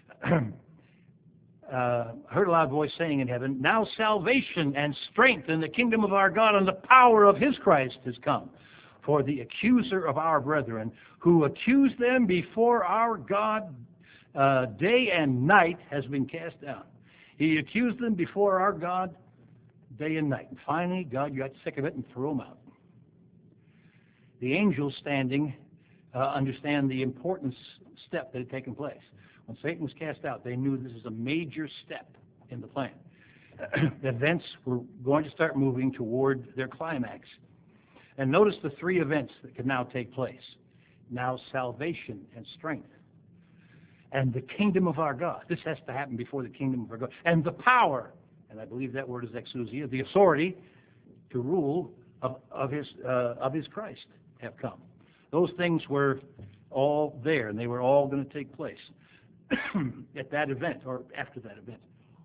uh, heard a loud voice saying in heaven, now salvation and strength in the kingdom of our God and the power of his Christ has come. For the accuser of our brethren, who accused them before our God uh, day and night, has been cast down. He accused them before our God day and night. And finally, God got sick of it and threw him out. The angels standing uh, understand the important step that had taken place. When Satan was cast out, they knew this is a major step in the plan. The events were going to start moving toward their climax. And notice the three events that can now take place. Now salvation and strength. And the kingdom of our God. This has to happen before the kingdom of our God. And the power, and I believe that word is exousia, the authority to rule of, of, his, uh, of his Christ have come. Those things were all there, and they were all going to take place at that event or after that event.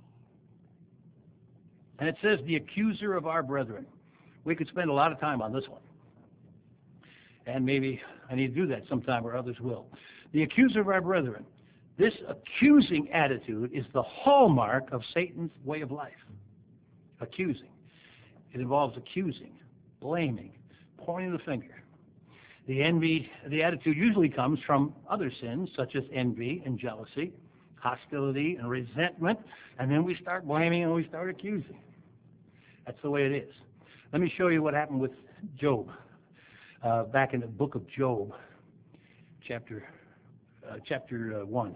And it says, the accuser of our brethren. We could spend a lot of time on this one. And maybe I need to do that sometime, or others will. The accuser of our brethren. This accusing attitude is the hallmark of Satan's way of life. Accusing. It involves accusing, blaming, pointing the finger. The envy, the attitude usually comes from other sins, such as envy and jealousy, hostility and resentment, and then we start blaming and we start accusing. That's the way it is. Let me show you what happened with Job. Uh, back in the book of Job, chapter uh, chapter uh, one.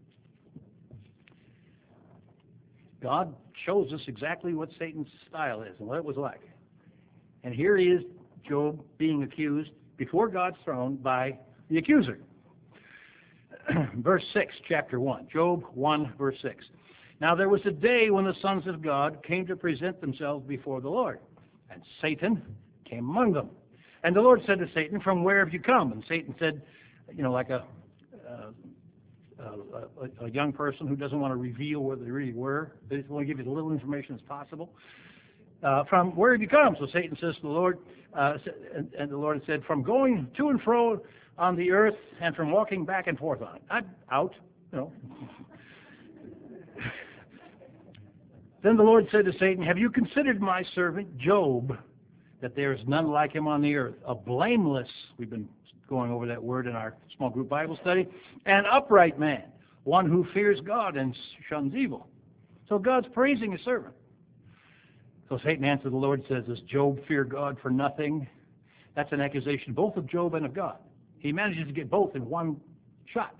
God shows us exactly what Satan's style is and what it was like. And here he is, Job, being accused before God's throne by the accuser. Verse six, chapter one. Job one, verse six. Now there was a day when the sons of God came to present themselves before the Lord, and Satan came among them. And the Lord said to Satan, from where have you come? And Satan said, you know, like a, uh, uh, a, a young person who doesn't want to reveal where they really were. They just want to give you as little information as possible. Uh, from where have you come? So Satan says to the Lord, uh, and, and the Lord said, from going to and fro on the earth and from walking back and forth on it. Not out, you know. Then the Lord said to Satan, have you considered my servant Job, that there is none like him on the earth, a blameless, we've been going over that word in our small group Bible study, an upright man, one who fears God and shuns evil. So God's praising his servant. So Satan answered the Lord, says, does Job fear God for nothing? That's an accusation both of Job and of God. He manages to get both in one shot.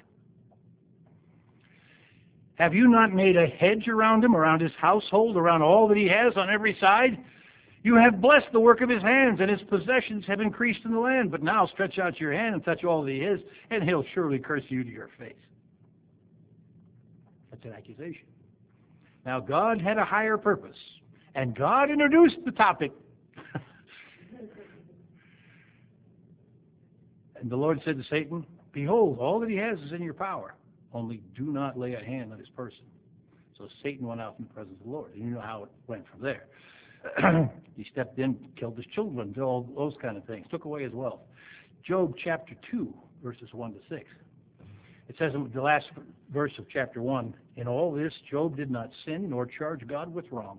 Have you not made a hedge around him, around his household, around all that he has on every side? You have blessed the work of his hands, and his possessions have increased in the land. But now stretch out your hand and touch all that he is, and he'll surely curse you to your face. That's an accusation. Now, God had a higher purpose, and God introduced the topic. And the Lord said to Satan, behold, all that he has is in your power. Only do not lay a hand on his person. So Satan went out in the presence of the Lord. And you know how it went from there. He stepped in, killed his children, did all those kind of things, took away his wealth. Job chapter two, verses one to six. It says in the last verse of chapter one, in all this, Job did not sin nor charge God with wrong.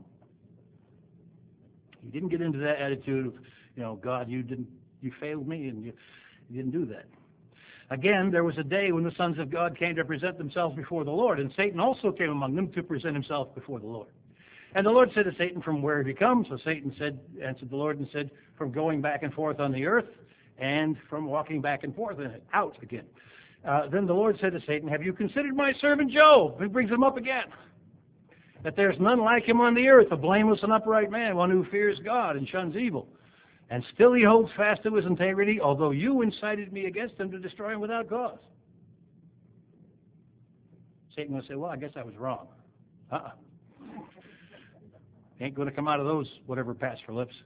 He didn't get into that attitude of, you know, God, you didn't, you failed me, and you, you didn't do that. Again, there was a day when the sons of God came to present themselves before the Lord, and Satan also came among them to present himself before the Lord. And the Lord said to Satan, from where have you come? So Satan said, answered the Lord and said, from going back and forth on the earth and from walking back and forth and out again. Uh, then the Lord said to Satan, have you considered my servant Job? He brings him up again. That there's none like him on the earth, a blameless and upright man, one who fears God and shuns evil. And still he holds fast to his integrity, although you incited me against him to destroy him without cause. Satan will say, well, I guess I was wrong. Uh-uh. Ain't going to come out of those whatever passed for lips.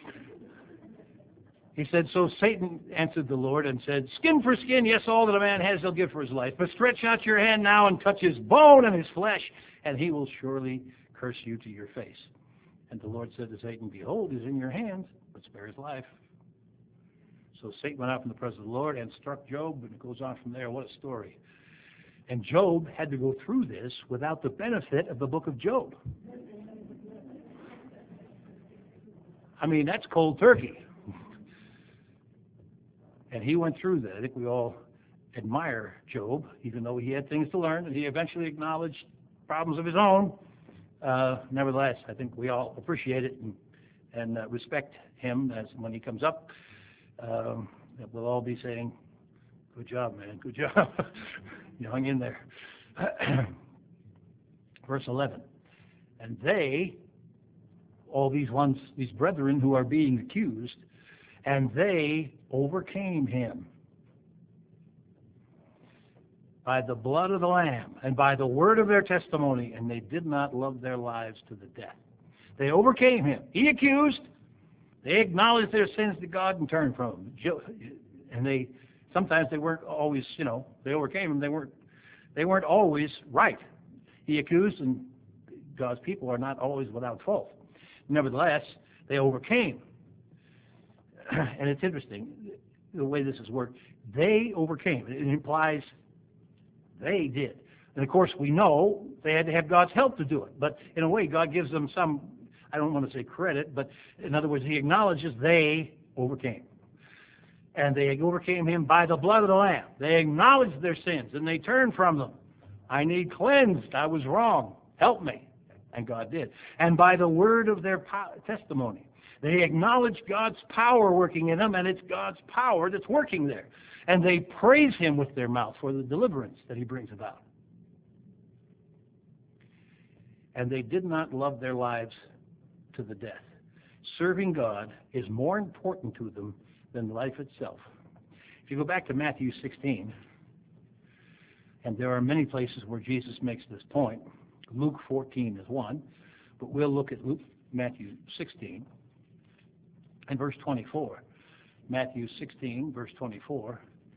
He said, so Satan answered the Lord and said, skin for skin, yes, all that a man has he'll give for his life. But stretch out your hand now and touch his bone and his flesh, and he will surely curse you to your face. And the Lord said to Satan, behold, he's in your hands, but spare his life. So Satan went out from the presence of the Lord and struck Job, and it goes on from there. What a story. And Job had to go through this without the benefit of the book of Job. I mean, that's cold turkey. And he went through that. I think we all admire Job, even though he had things to learn, and he eventually acknowledged problems of his own. uh, nevertheless, I think we all appreciate it and, and uh, respect him as when he comes up. Um, we'll all be saying, good job, man, good job. You hung in there. Verse eleven. And they, all these ones, these brethren who are being accused, and they overcame him by the blood of the Lamb and by the word of their testimony, and they did not love their lives to the death. They overcame him. He accused. They acknowledged their sins to God and turned from them. And they sometimes they weren't always, you know, they overcame him. They weren't they weren't always right. He accused, and God's people are not always without fault. Nevertheless, they overcame. And it's interesting the way this has worked. They overcame. It implies they did. And of course, we know they had to have God's help to do it. But in a way, God gives them some, I don't want to say credit, but in other words, he acknowledges they overcame. And they overcame him by the blood of the Lamb. They acknowledged their sins, and they turned from them. I need cleansed. I was wrong. Help me. And God did. And by the word of their po- testimony. They acknowledge God's power working in them, and it's God's power that's working there. And they praise him with their mouth for the deliverance that he brings about. And they did not love their lives to the death. Serving God is more important to them than life itself. If you go back to Matthew sixteen, and there are many places where Jesus makes this point. Luke fourteen is one, but we'll look at Luke, Matthew sixteen and verse twenty-four. Matthew sixteen, verse twenty-four,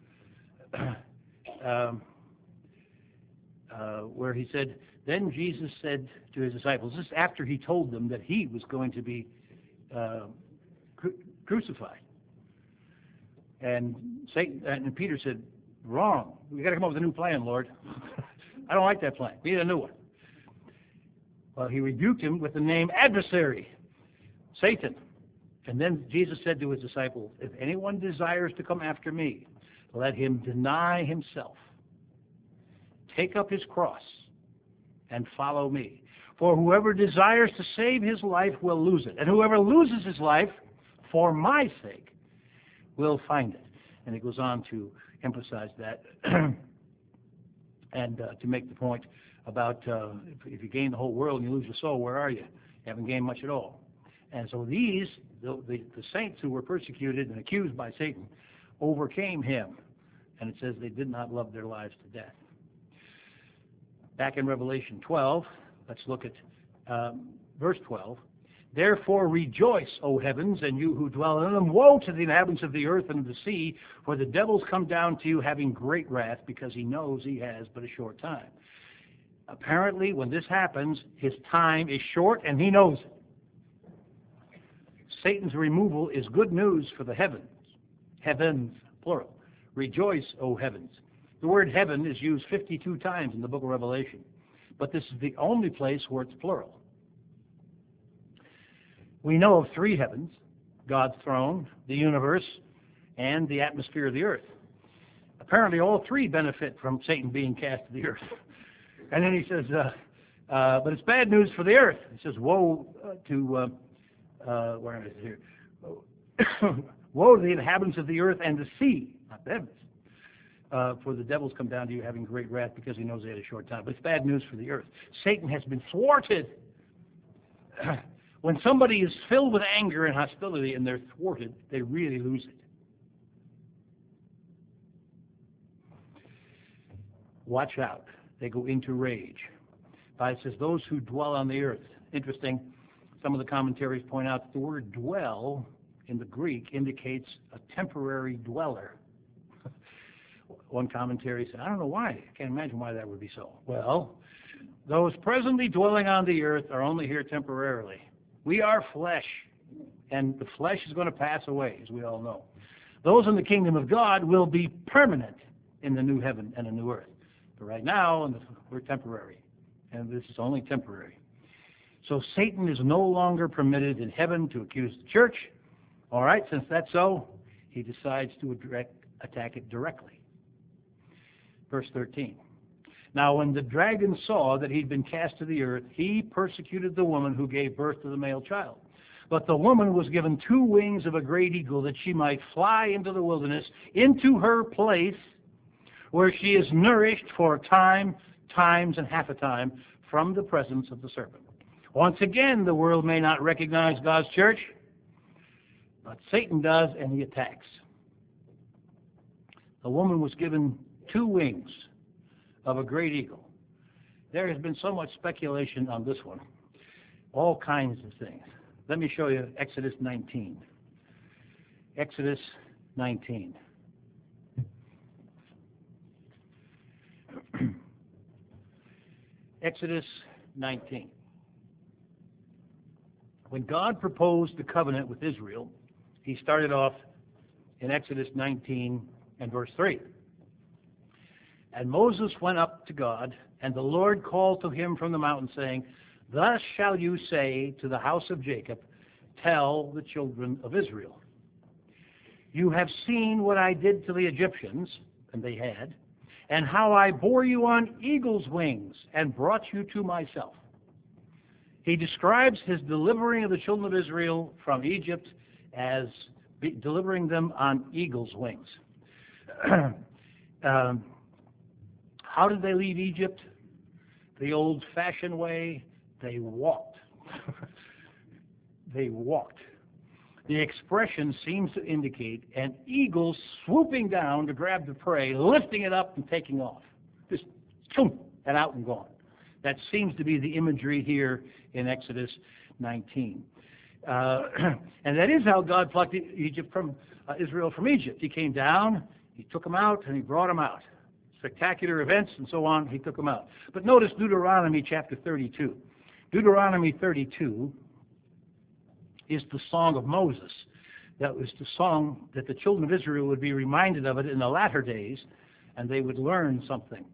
um, uh, where he said, then Jesus said to his disciples, this is after he told them that he was going to be uh, cru- crucified. And Satan and Peter said, wrong. We got to come up with a new plan, Lord. I don't like that plan. We need a new one. Well, he rebuked him with the name adversary, Satan. And then Jesus said to his disciples, if anyone desires to come after me, let him deny himself, take up his cross, and follow me. For whoever desires to save his life will lose it. And whoever loses his life for my sake will find it. And it goes on to emphasize that and uh, to make the point about uh, if, if you gain the whole world and you lose your soul, where are you? You haven't gained much at all. And so these, the, the, the saints who were persecuted and accused by Satan, overcame him. And it says they did not love their lives to death. Back in Revelation twelve, let's look at um, verse twelve. Therefore rejoice, O heavens, and you who dwell in them. Woe to the inhabitants of the earth and of the sea, for the devils come down to you having great wrath, because he knows he has but a short time. Apparently, when this happens, his time is short, and he knows it. Satan's removal is good news for the heavens. Heavens, plural. Rejoice, O heavens. The word heaven is used fifty-two times in the book of Revelation, but this is the only place where it's plural. We know of three heavens, God's throne, the universe, and the atmosphere of the earth. Apparently all three benefit from Satan being cast to the earth. And then he says, uh, uh, but it's bad news for the earth. He says, woe uh, to, uh, uh, where is it here? Woe to the inhabitants of the earth and the sea, not the heavens. Uh, for the devils come down to you having great wrath because he knows they had a short time. But it's bad news for the earth. Satan has been thwarted. When somebody is filled with anger and hostility and they're thwarted, they really lose it. Watch out. They go into rage. Bible says, those who dwell on the earth. Interesting. Some of the commentaries point out that the word dwell in the Greek indicates a temporary dweller. One commentary said, I don't know why. I can't imagine why that would be so. Well, those presently dwelling on the earth are only here temporarily. We are flesh, and the flesh is going to pass away, as we all know. Those in the kingdom of God will be permanent in the new heaven and the new earth. But right now, we're temporary, and this is only temporary. So Satan is no longer permitted in heaven to accuse the church. All right, since that's so, he decides to direct, attack it directly. Verse thirteen. Now when the dragon saw that he'd been cast to the earth, he persecuted the woman who gave birth to the male child. But the woman was given two wings of a great eagle, that she might fly into the wilderness, into her place, where she is nourished for a time, times, and half a time from the presence of the serpent. Once again, the world may not recognize God's church, but Satan does, and he attacks. The woman was given two wings of a great eagle. There has been so much speculation on this one, all kinds of things. Let me show you Exodus nineteen. Exodus nineteen. Exodus nineteen. When God proposed the covenant with Israel, he started off in Exodus nineteen and verse three. And Moses went up to God, and the Lord called to him from the mountain, saying, Thus shall you say to the house of Jacob, Tell the children of Israel. You have seen what I did to the Egyptians, and they had, and how I bore you on eagle's wings and brought you to myself. He describes his delivering of the children of Israel from Egypt as be, delivering them on eagle's wings. um, how did they leave Egypt? The old-fashioned way. They walked. They walked. The expression seems to indicate an eagle swooping down to grab the prey, lifting it up and taking off. Just boom, and out and gone. That seems to be the imagery here in Exodus nineteen. Uh, and that is how God plucked Egypt from uh, Israel from Egypt. He came down, he took them out, and he brought them out. Spectacular events and so on, he took them out. But notice Deuteronomy chapter thirty-two. Deuteronomy thirty-two is the song of Moses. That was the song that the children of Israel would be reminded of it in the latter days, and they would learn something.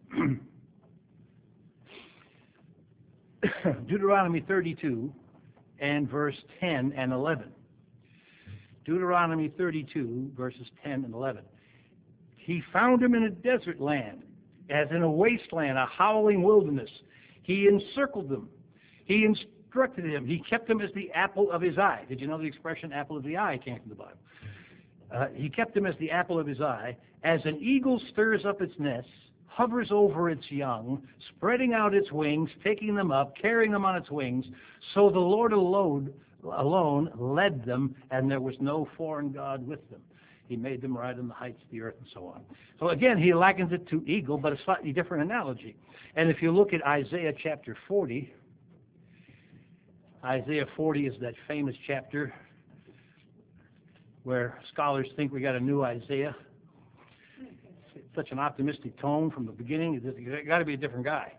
Deuteronomy thirty-two and verse ten and eleven. Deuteronomy thirty-two, verses ten and eleven. He found him in a desert land, as in a wasteland, a howling wilderness. He encircled them. He instructed him. He kept him as the apple of his eye. Did you know the expression apple of the eye came from the Bible? Uh, he kept him as the apple of his eye. As an eagle stirs up its nest, hovers over its young, spreading out its wings, taking them up, carrying them on its wings, so the Lord alone, alone led them, and there was no foreign god with them. He made them ride on the heights of the earth and so on. So again, he likens it to eagle, but a slightly different analogy. And if you look at Isaiah chapter forty, Isaiah forty is that famous chapter where scholars think we got a new Isaiah. It's such an optimistic tone from the beginning. It's got to be a different guy.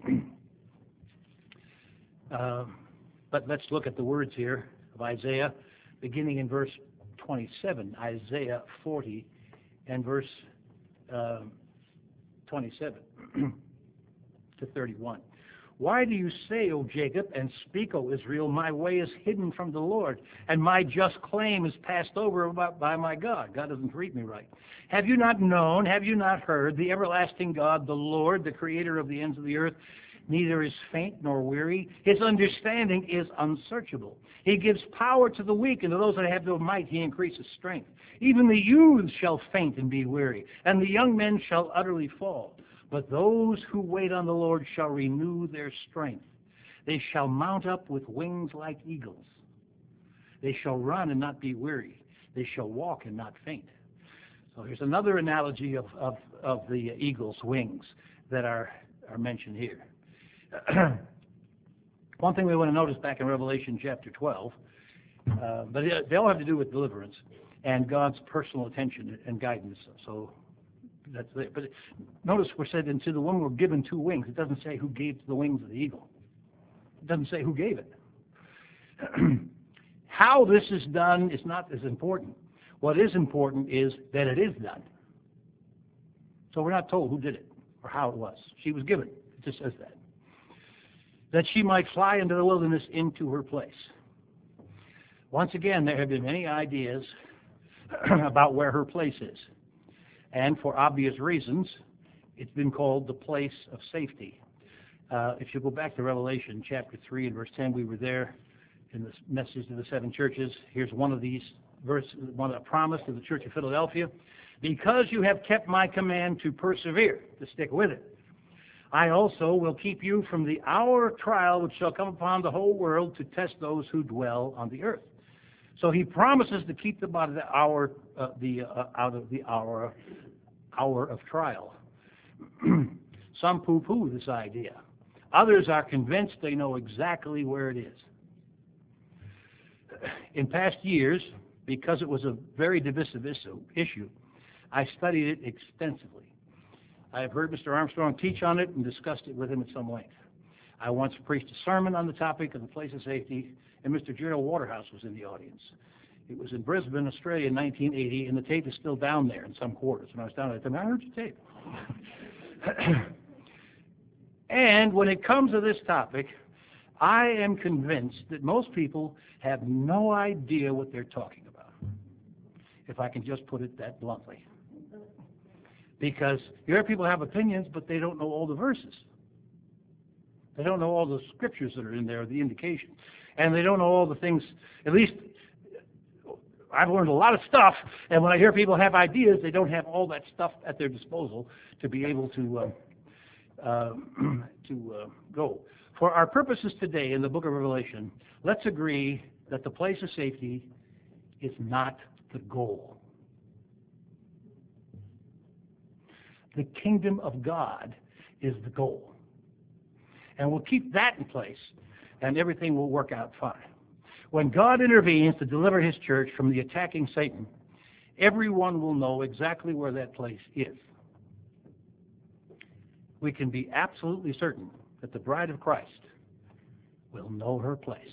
uh, but let's look at the words here of Isaiah, beginning in verse twenty-seven, Isaiah forty and verse uh, twenty-seven to thirty-one. Why do you say, O Jacob, and speak, O Israel, my way is hidden from the Lord, and my just claim is passed over by my God? God doesn't treat me right. Have you not known, have you not heard, the everlasting God, the Lord, the creator of the ends of the earth, neither is faint nor weary. His understanding is unsearchable. He gives power to the weak, and to those that have no might he increases strength. Even the youths shall faint and be weary, and the young men shall utterly fall. But those who wait on the Lord shall renew their strength. They shall mount up with wings like eagles. They shall run and not be weary. They shall walk and not faint. So here's another analogy of, of, of the eagle's wings that are, are mentioned here. One thing we want to notice back in Revelation chapter twelve, uh, but they all have to do with deliverance and God's personal attention and guidance. So that's it. But notice we're said, and to the one were given two wings. It doesn't say who gave the wings of the eagle. It doesn't say who gave it. How this is done is not as important. What is important is that it is done. So we're not told who did it or how it was. She was given. It just says that. That she might fly into the wilderness into her place. Once again, there have been many ideas about where her place is. And for obvious reasons, it's been called the place of safety. Uh, if you go back to Revelation chapter three and verse ten, we were there in this message to the seven churches. Here's one of these verses, one a promise to the church of Philadelphia. Because you have kept my command to persevere, to stick with it, I also will keep you from the hour of trial which shall come upon the whole world to test those who dwell on the earth. So he promises to keep them out of the hour, uh, the uh, out of the hour, hour of trial. Some poo-poo this idea. Others are convinced they know exactly where it is. In past years, because it was a very divisive issue, I studied it extensively. I have heard Mister Armstrong teach on it and discussed it with him at some length. I once preached a sermon on the topic of the place of safety, and Mister Gerald Waterhouse was in the audience. It was in Brisbane, Australia in nineteen eighty, and the tape is still down there in some quarters. When I was down there, I said, I heard your tape. And when it comes to this topic, I am convinced that most people have no idea what they're talking about, if I can just put it that bluntly. Because you hear people have opinions, but they don't know all the verses. They don't know all the scriptures that are in there, the indication. And they don't know all the things, at least I've learned a lot of stuff, and when I hear people have ideas, they don't have all that stuff at their disposal to be able to, uh, uh, to uh, go. For our purposes today in the book of Revelation, let's agree that the place of safety is not the goal. The kingdom of God is the goal. And we'll keep that in place, and everything will work out fine. When God intervenes to deliver his church from the attacking Satan, everyone will know exactly where that place is. We can be absolutely certain that the bride of Christ will know her place.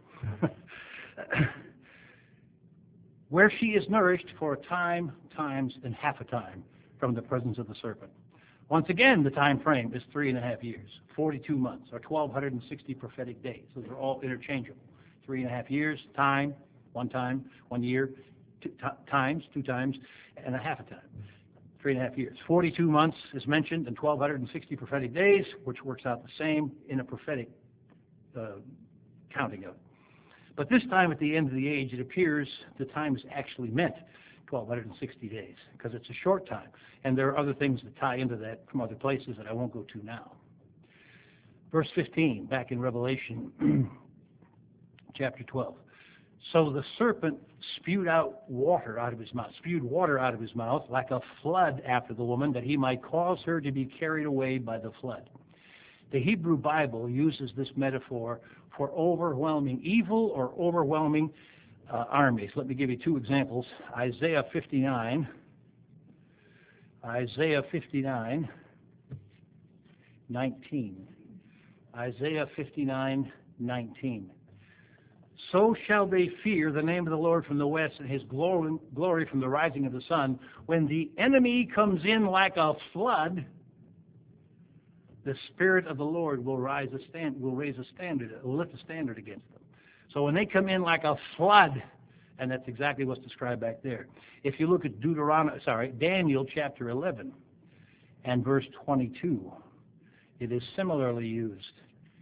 Where she is nourished for a time, times, and half a time from the presence of the serpent. Once again, the time frame is three and a half years, forty-two months, or twelve sixty prophetic days. Those are all interchangeable. Three and a half years, time, one time, one year, two t- times, two times, and a half a time. Three and a half years. forty-two months is mentioned, and twelve sixty prophetic days, which works out the same in a prophetic uh, counting of it. But this time, at the end of the age, it appears the time is actually meant twelve sixty days, because it's a short time. And there are other things that tie into that from other places that I won't go to now. Verse fifteen, back in Revelation chapter twelve. So the serpent spewed out water out of his mouth, spewed water out of his mouth like a flood after the woman, that he might cause her to be carried away by the flood. The Hebrew Bible uses this metaphor for overwhelming evil or overwhelming uh, armies. Let me give you two examples. Isaiah fifty-nine. Isaiah fifty-nine, nineteen. Isaiah fifty-nine, nineteen. So shall they fear the name of the Lord from the west, and his glory, glory from the rising of the sun. When the enemy comes in like a flood, the Spirit of the Lord will rise a stand, will raise a standard, will lift a standard against them. So when they come in like a flood, and that's exactly what's described back there. If you look at Deuteronomy, sorry, Daniel chapter eleven and verse twenty-two, it is similarly used.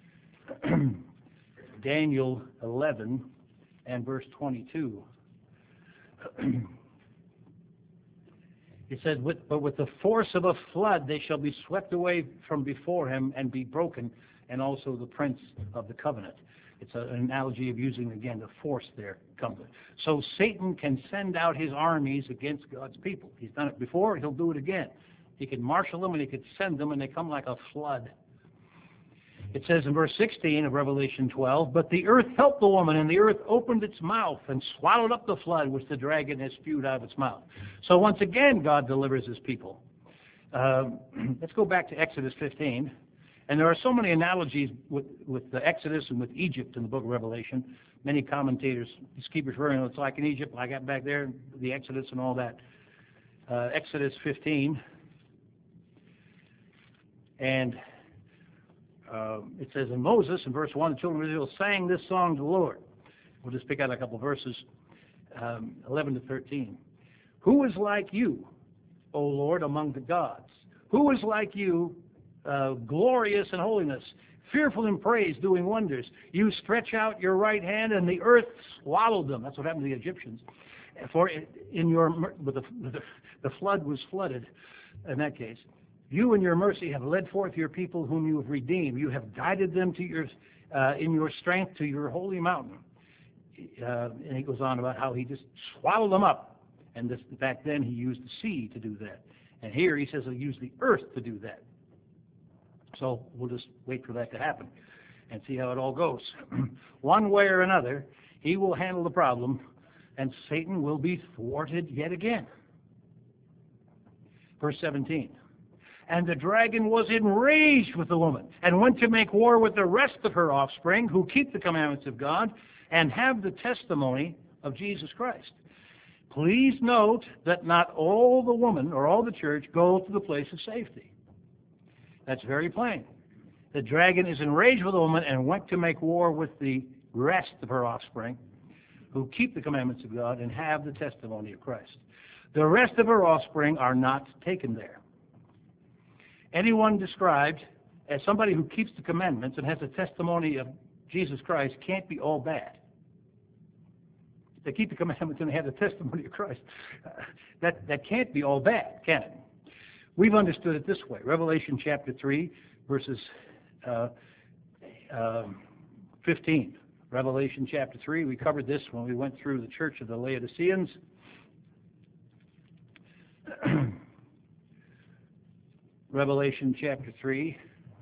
Daniel eleven and verse twenty-two. It says, but with the force of a flood they shall be swept away from before him and be broken, and also the prince of the covenant. It's an analogy of using, again, the force there. So Satan can send out his armies against God's people. He's done it before, he'll do it again. He can marshal them and he could send them, and they come like a flood. It says in verse sixteen of Revelation twelve, but the earth helped the woman, and the earth opened its mouth and swallowed up the flood which the dragon has spewed out of its mouth. So once again, God delivers his people. Uh, let's go back to Exodus fifteen. And there are so many analogies with, with the Exodus and with Egypt in the book of Revelation. Many commentators just keep referring to it. It's like in Egypt, like I got back there, the Exodus and all that. Uh, Exodus fifteen. And Uh, it says in Moses, in verse one, the children of Israel sang this song to the Lord. We'll just pick out a couple of verses, um, eleven to thirteen. Who is like you, O Lord, among the gods? Who is like you, uh, glorious in holiness, fearful in praise, doing wonders? You stretch out your right hand, and the earth swallowed them. That's what happened to the Egyptians. For in your with the, the, the flood was flooded in that case. You in your mercy have led forth your people whom you have redeemed. You have guided them to your uh, in your strength to your holy mountain. Uh, and he goes on about how he just swallowed them up. And this, back then he used the sea to do that. And here he says he'll use the earth to do that. So we'll just wait for that to happen and see how it all goes. One way or another, he will handle the problem, and Satan will be thwarted yet again. Verse seventeen. And the dragon was enraged with the woman, and went to make war with the rest of her offspring, who keep the commandments of God, and have the testimony of Jesus Christ. Please note that not all the woman or all the church go to the place of safety. That's very plain. The dragon is enraged with the woman and went to make war with the rest of her offspring, who keep the commandments of God and have the testimony of Christ. The rest of her offspring are not taken there. Anyone described as somebody who keeps the commandments and has the testimony of Jesus Christ can't be all bad. They keep the commandments and they have the testimony of Christ. Uh, that, that can't be all bad, can it? We've understood it this way. Revelation chapter three, verses uh, uh, fifteen. Revelation chapter three, we covered this when we went through the church of the Laodiceans. Revelation chapter three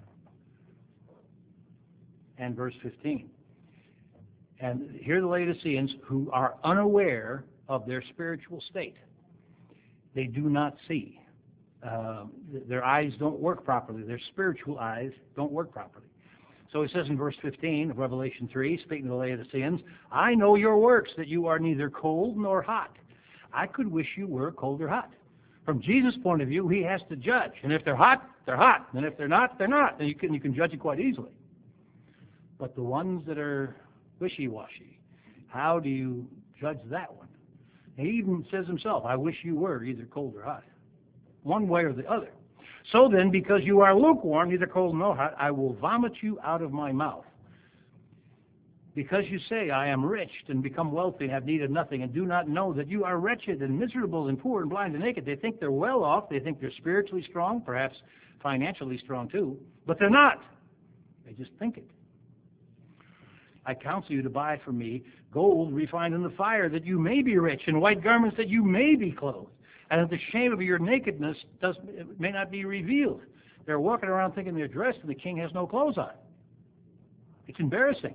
and verse fifteen. And here are the Laodiceans who are unaware of their spiritual state. They do not see. Uh, their eyes don't work properly. Their spiritual eyes don't work properly. So he says in verse fifteen of Revelation three, speaking to the Laodiceans, I know your works, that you are neither cold nor hot. I could wish you were cold or hot. From Jesus' point of view, he has to judge. And if they're hot, they're hot. And if they're not, they're not. And you can, you can judge it quite easily. But the ones that are wishy-washy, how do you judge that one? He even says himself, I wish you were either cold or hot. One way or the other. So then, because you are lukewarm, neither cold nor hot, I will vomit you out of my mouth. Because you say, I am rich and become wealthy and have need of nothing, and do not know that you are wretched and miserable and poor and blind and naked. They think they're well off. They think they're spiritually strong, perhaps financially strong too, but they're not. They just think it. I counsel you to buy from me gold refined in the fire, that you may be rich, and white garments, that you may be clothed, and that the shame of your nakedness does, may not be revealed. They're walking around thinking they're dressed, and the king has no clothes on. It's embarrassing.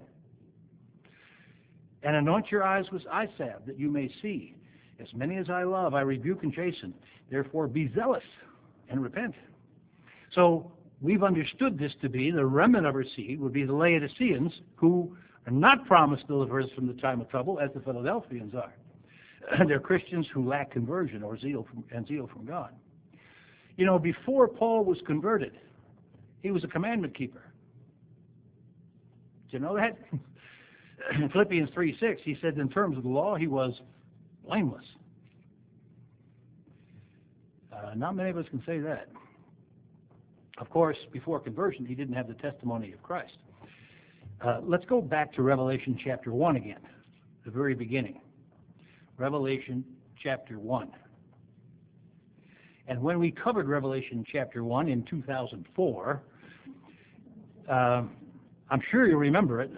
And anoint your eyes with eye salve, that you may see. As many as I love, I rebuke and chasten. Therefore be zealous and repent. So we've understood this to be the remnant of her seed would be the Laodiceans, who are not promised deliverance from the time of trouble, as the Philadelphians are. They're Christians who lack conversion or zeal from, and zeal from God. You know, before Paul was converted, he was a commandment keeper. Did you know that? In Philippians three six, he said in terms of the law, he was blameless. Uh, not many of us can say that. Of course, before conversion, he didn't have the testimony of Christ. Uh, let's go back to Revelation chapter one again, the very beginning. Revelation chapter one. And when we covered Revelation chapter one in two thousand four, uh, I'm sure you remember it.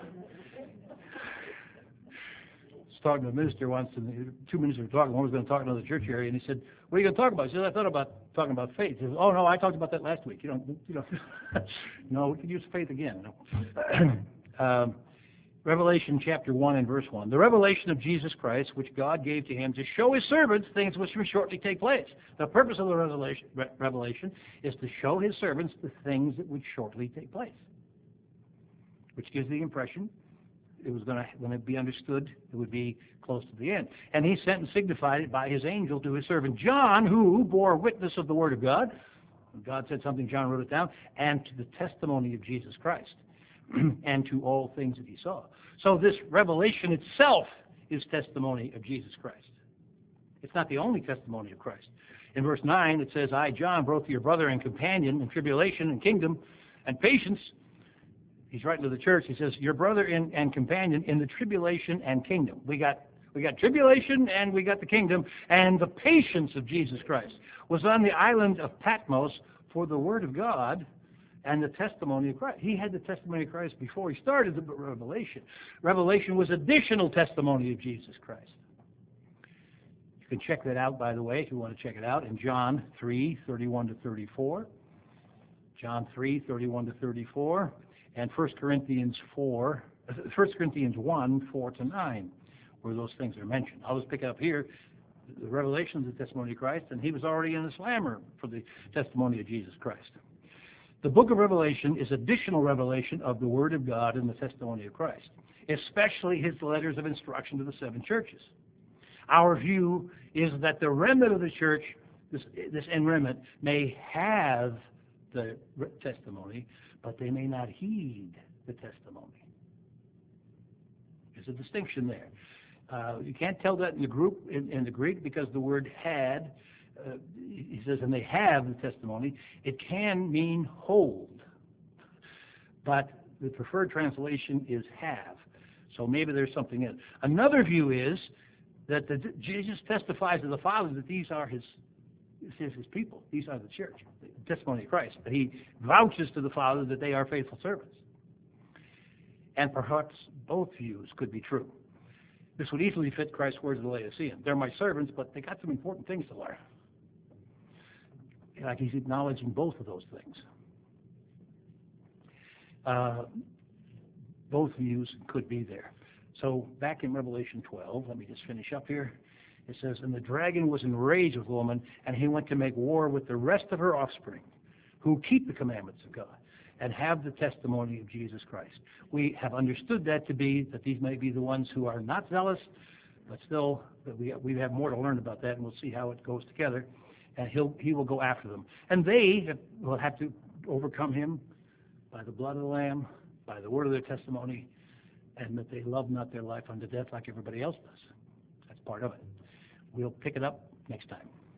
Talking to a minister once, and two ministers were talking. One was going to talk in another church area, and he said, "What are you going to talk about?" He said, "I thought about talking about faith." He said, "Oh no, I talked about that last week. You don't, you know, no, we could use faith again." um, Revelation chapter one and verse one: the revelation of Jesus Christ, which God gave to him to show his servants things which will shortly take place. The purpose of the revelation, re- revelation is to show his servants the things that would shortly take place, which gives the impression it was going to, when it be understood, it would be close to the end. And he sent and signified it by his angel to his servant John, who bore witness of the word of God. When God said something, John wrote it down, and to the testimony of Jesus Christ, and to all things that he saw. So this revelation itself is testimony of Jesus Christ. It's not the only testimony of Christ. In verse nine, it says, I, John, both your brother and companion in tribulation and kingdom and patience. He's writing to the church. He says, your brother in, and companion in the tribulation and kingdom. We got we got tribulation and we got the kingdom, and the patience of Jesus Christ was on the island of Patmos for the word of God and the testimony of Christ. He had the testimony of Christ before he started the Revelation. Revelation was additional testimony of Jesus Christ. You can check that out, by the way, if you want to check it out, in John three, thirty-one to thirty-four. John three, thirty-one to thirty-four, and First Corinthians four, First Corinthians one, four to nine, where those things are mentioned. I'll just pick it up here. The Revelation is the testimony of Christ, and he was already in the slammer for the testimony of Jesus Christ. The book of Revelation is additional revelation of the Word of God and the testimony of Christ, especially his letters of instruction to the seven churches. Our view is that the remnant of the church, this, this end remnant, may have the testimony, but they may not heed the testimony. There's a distinction there. Uh, you can't tell that in the group in, in the Greek, because the word had, uh, he says, and they have the testimony. It can mean hold, but the preferred translation is have. So maybe there's something in it. Another view is that the, Jesus testifies to the Father that these are his, his his people. These are the church, the testimony of Christ. But he vouches to the Father that they are faithful servants. And perhaps both views could be true. This would easily fit Christ's words to the Laodicean. They're my servants, but they got some important things to learn. Like he's acknowledging both of those things. Uh, both views could be there. So back in Revelation twelve, let me just finish up here. It says, and the dragon was enraged with the woman, and he went to make war with the rest of her offspring, who keep the commandments of God and have the testimony of Jesus Christ. We have understood that to be that these may be the ones who are not zealous, but still that we we have more to learn about that, and we'll see how it goes together. And he'll he will go after them, and they have, will have to overcome him by the blood of the Lamb, by the word of their testimony, and that they love not their life unto death like everybody else does. That's part of it. We'll pick it up next time.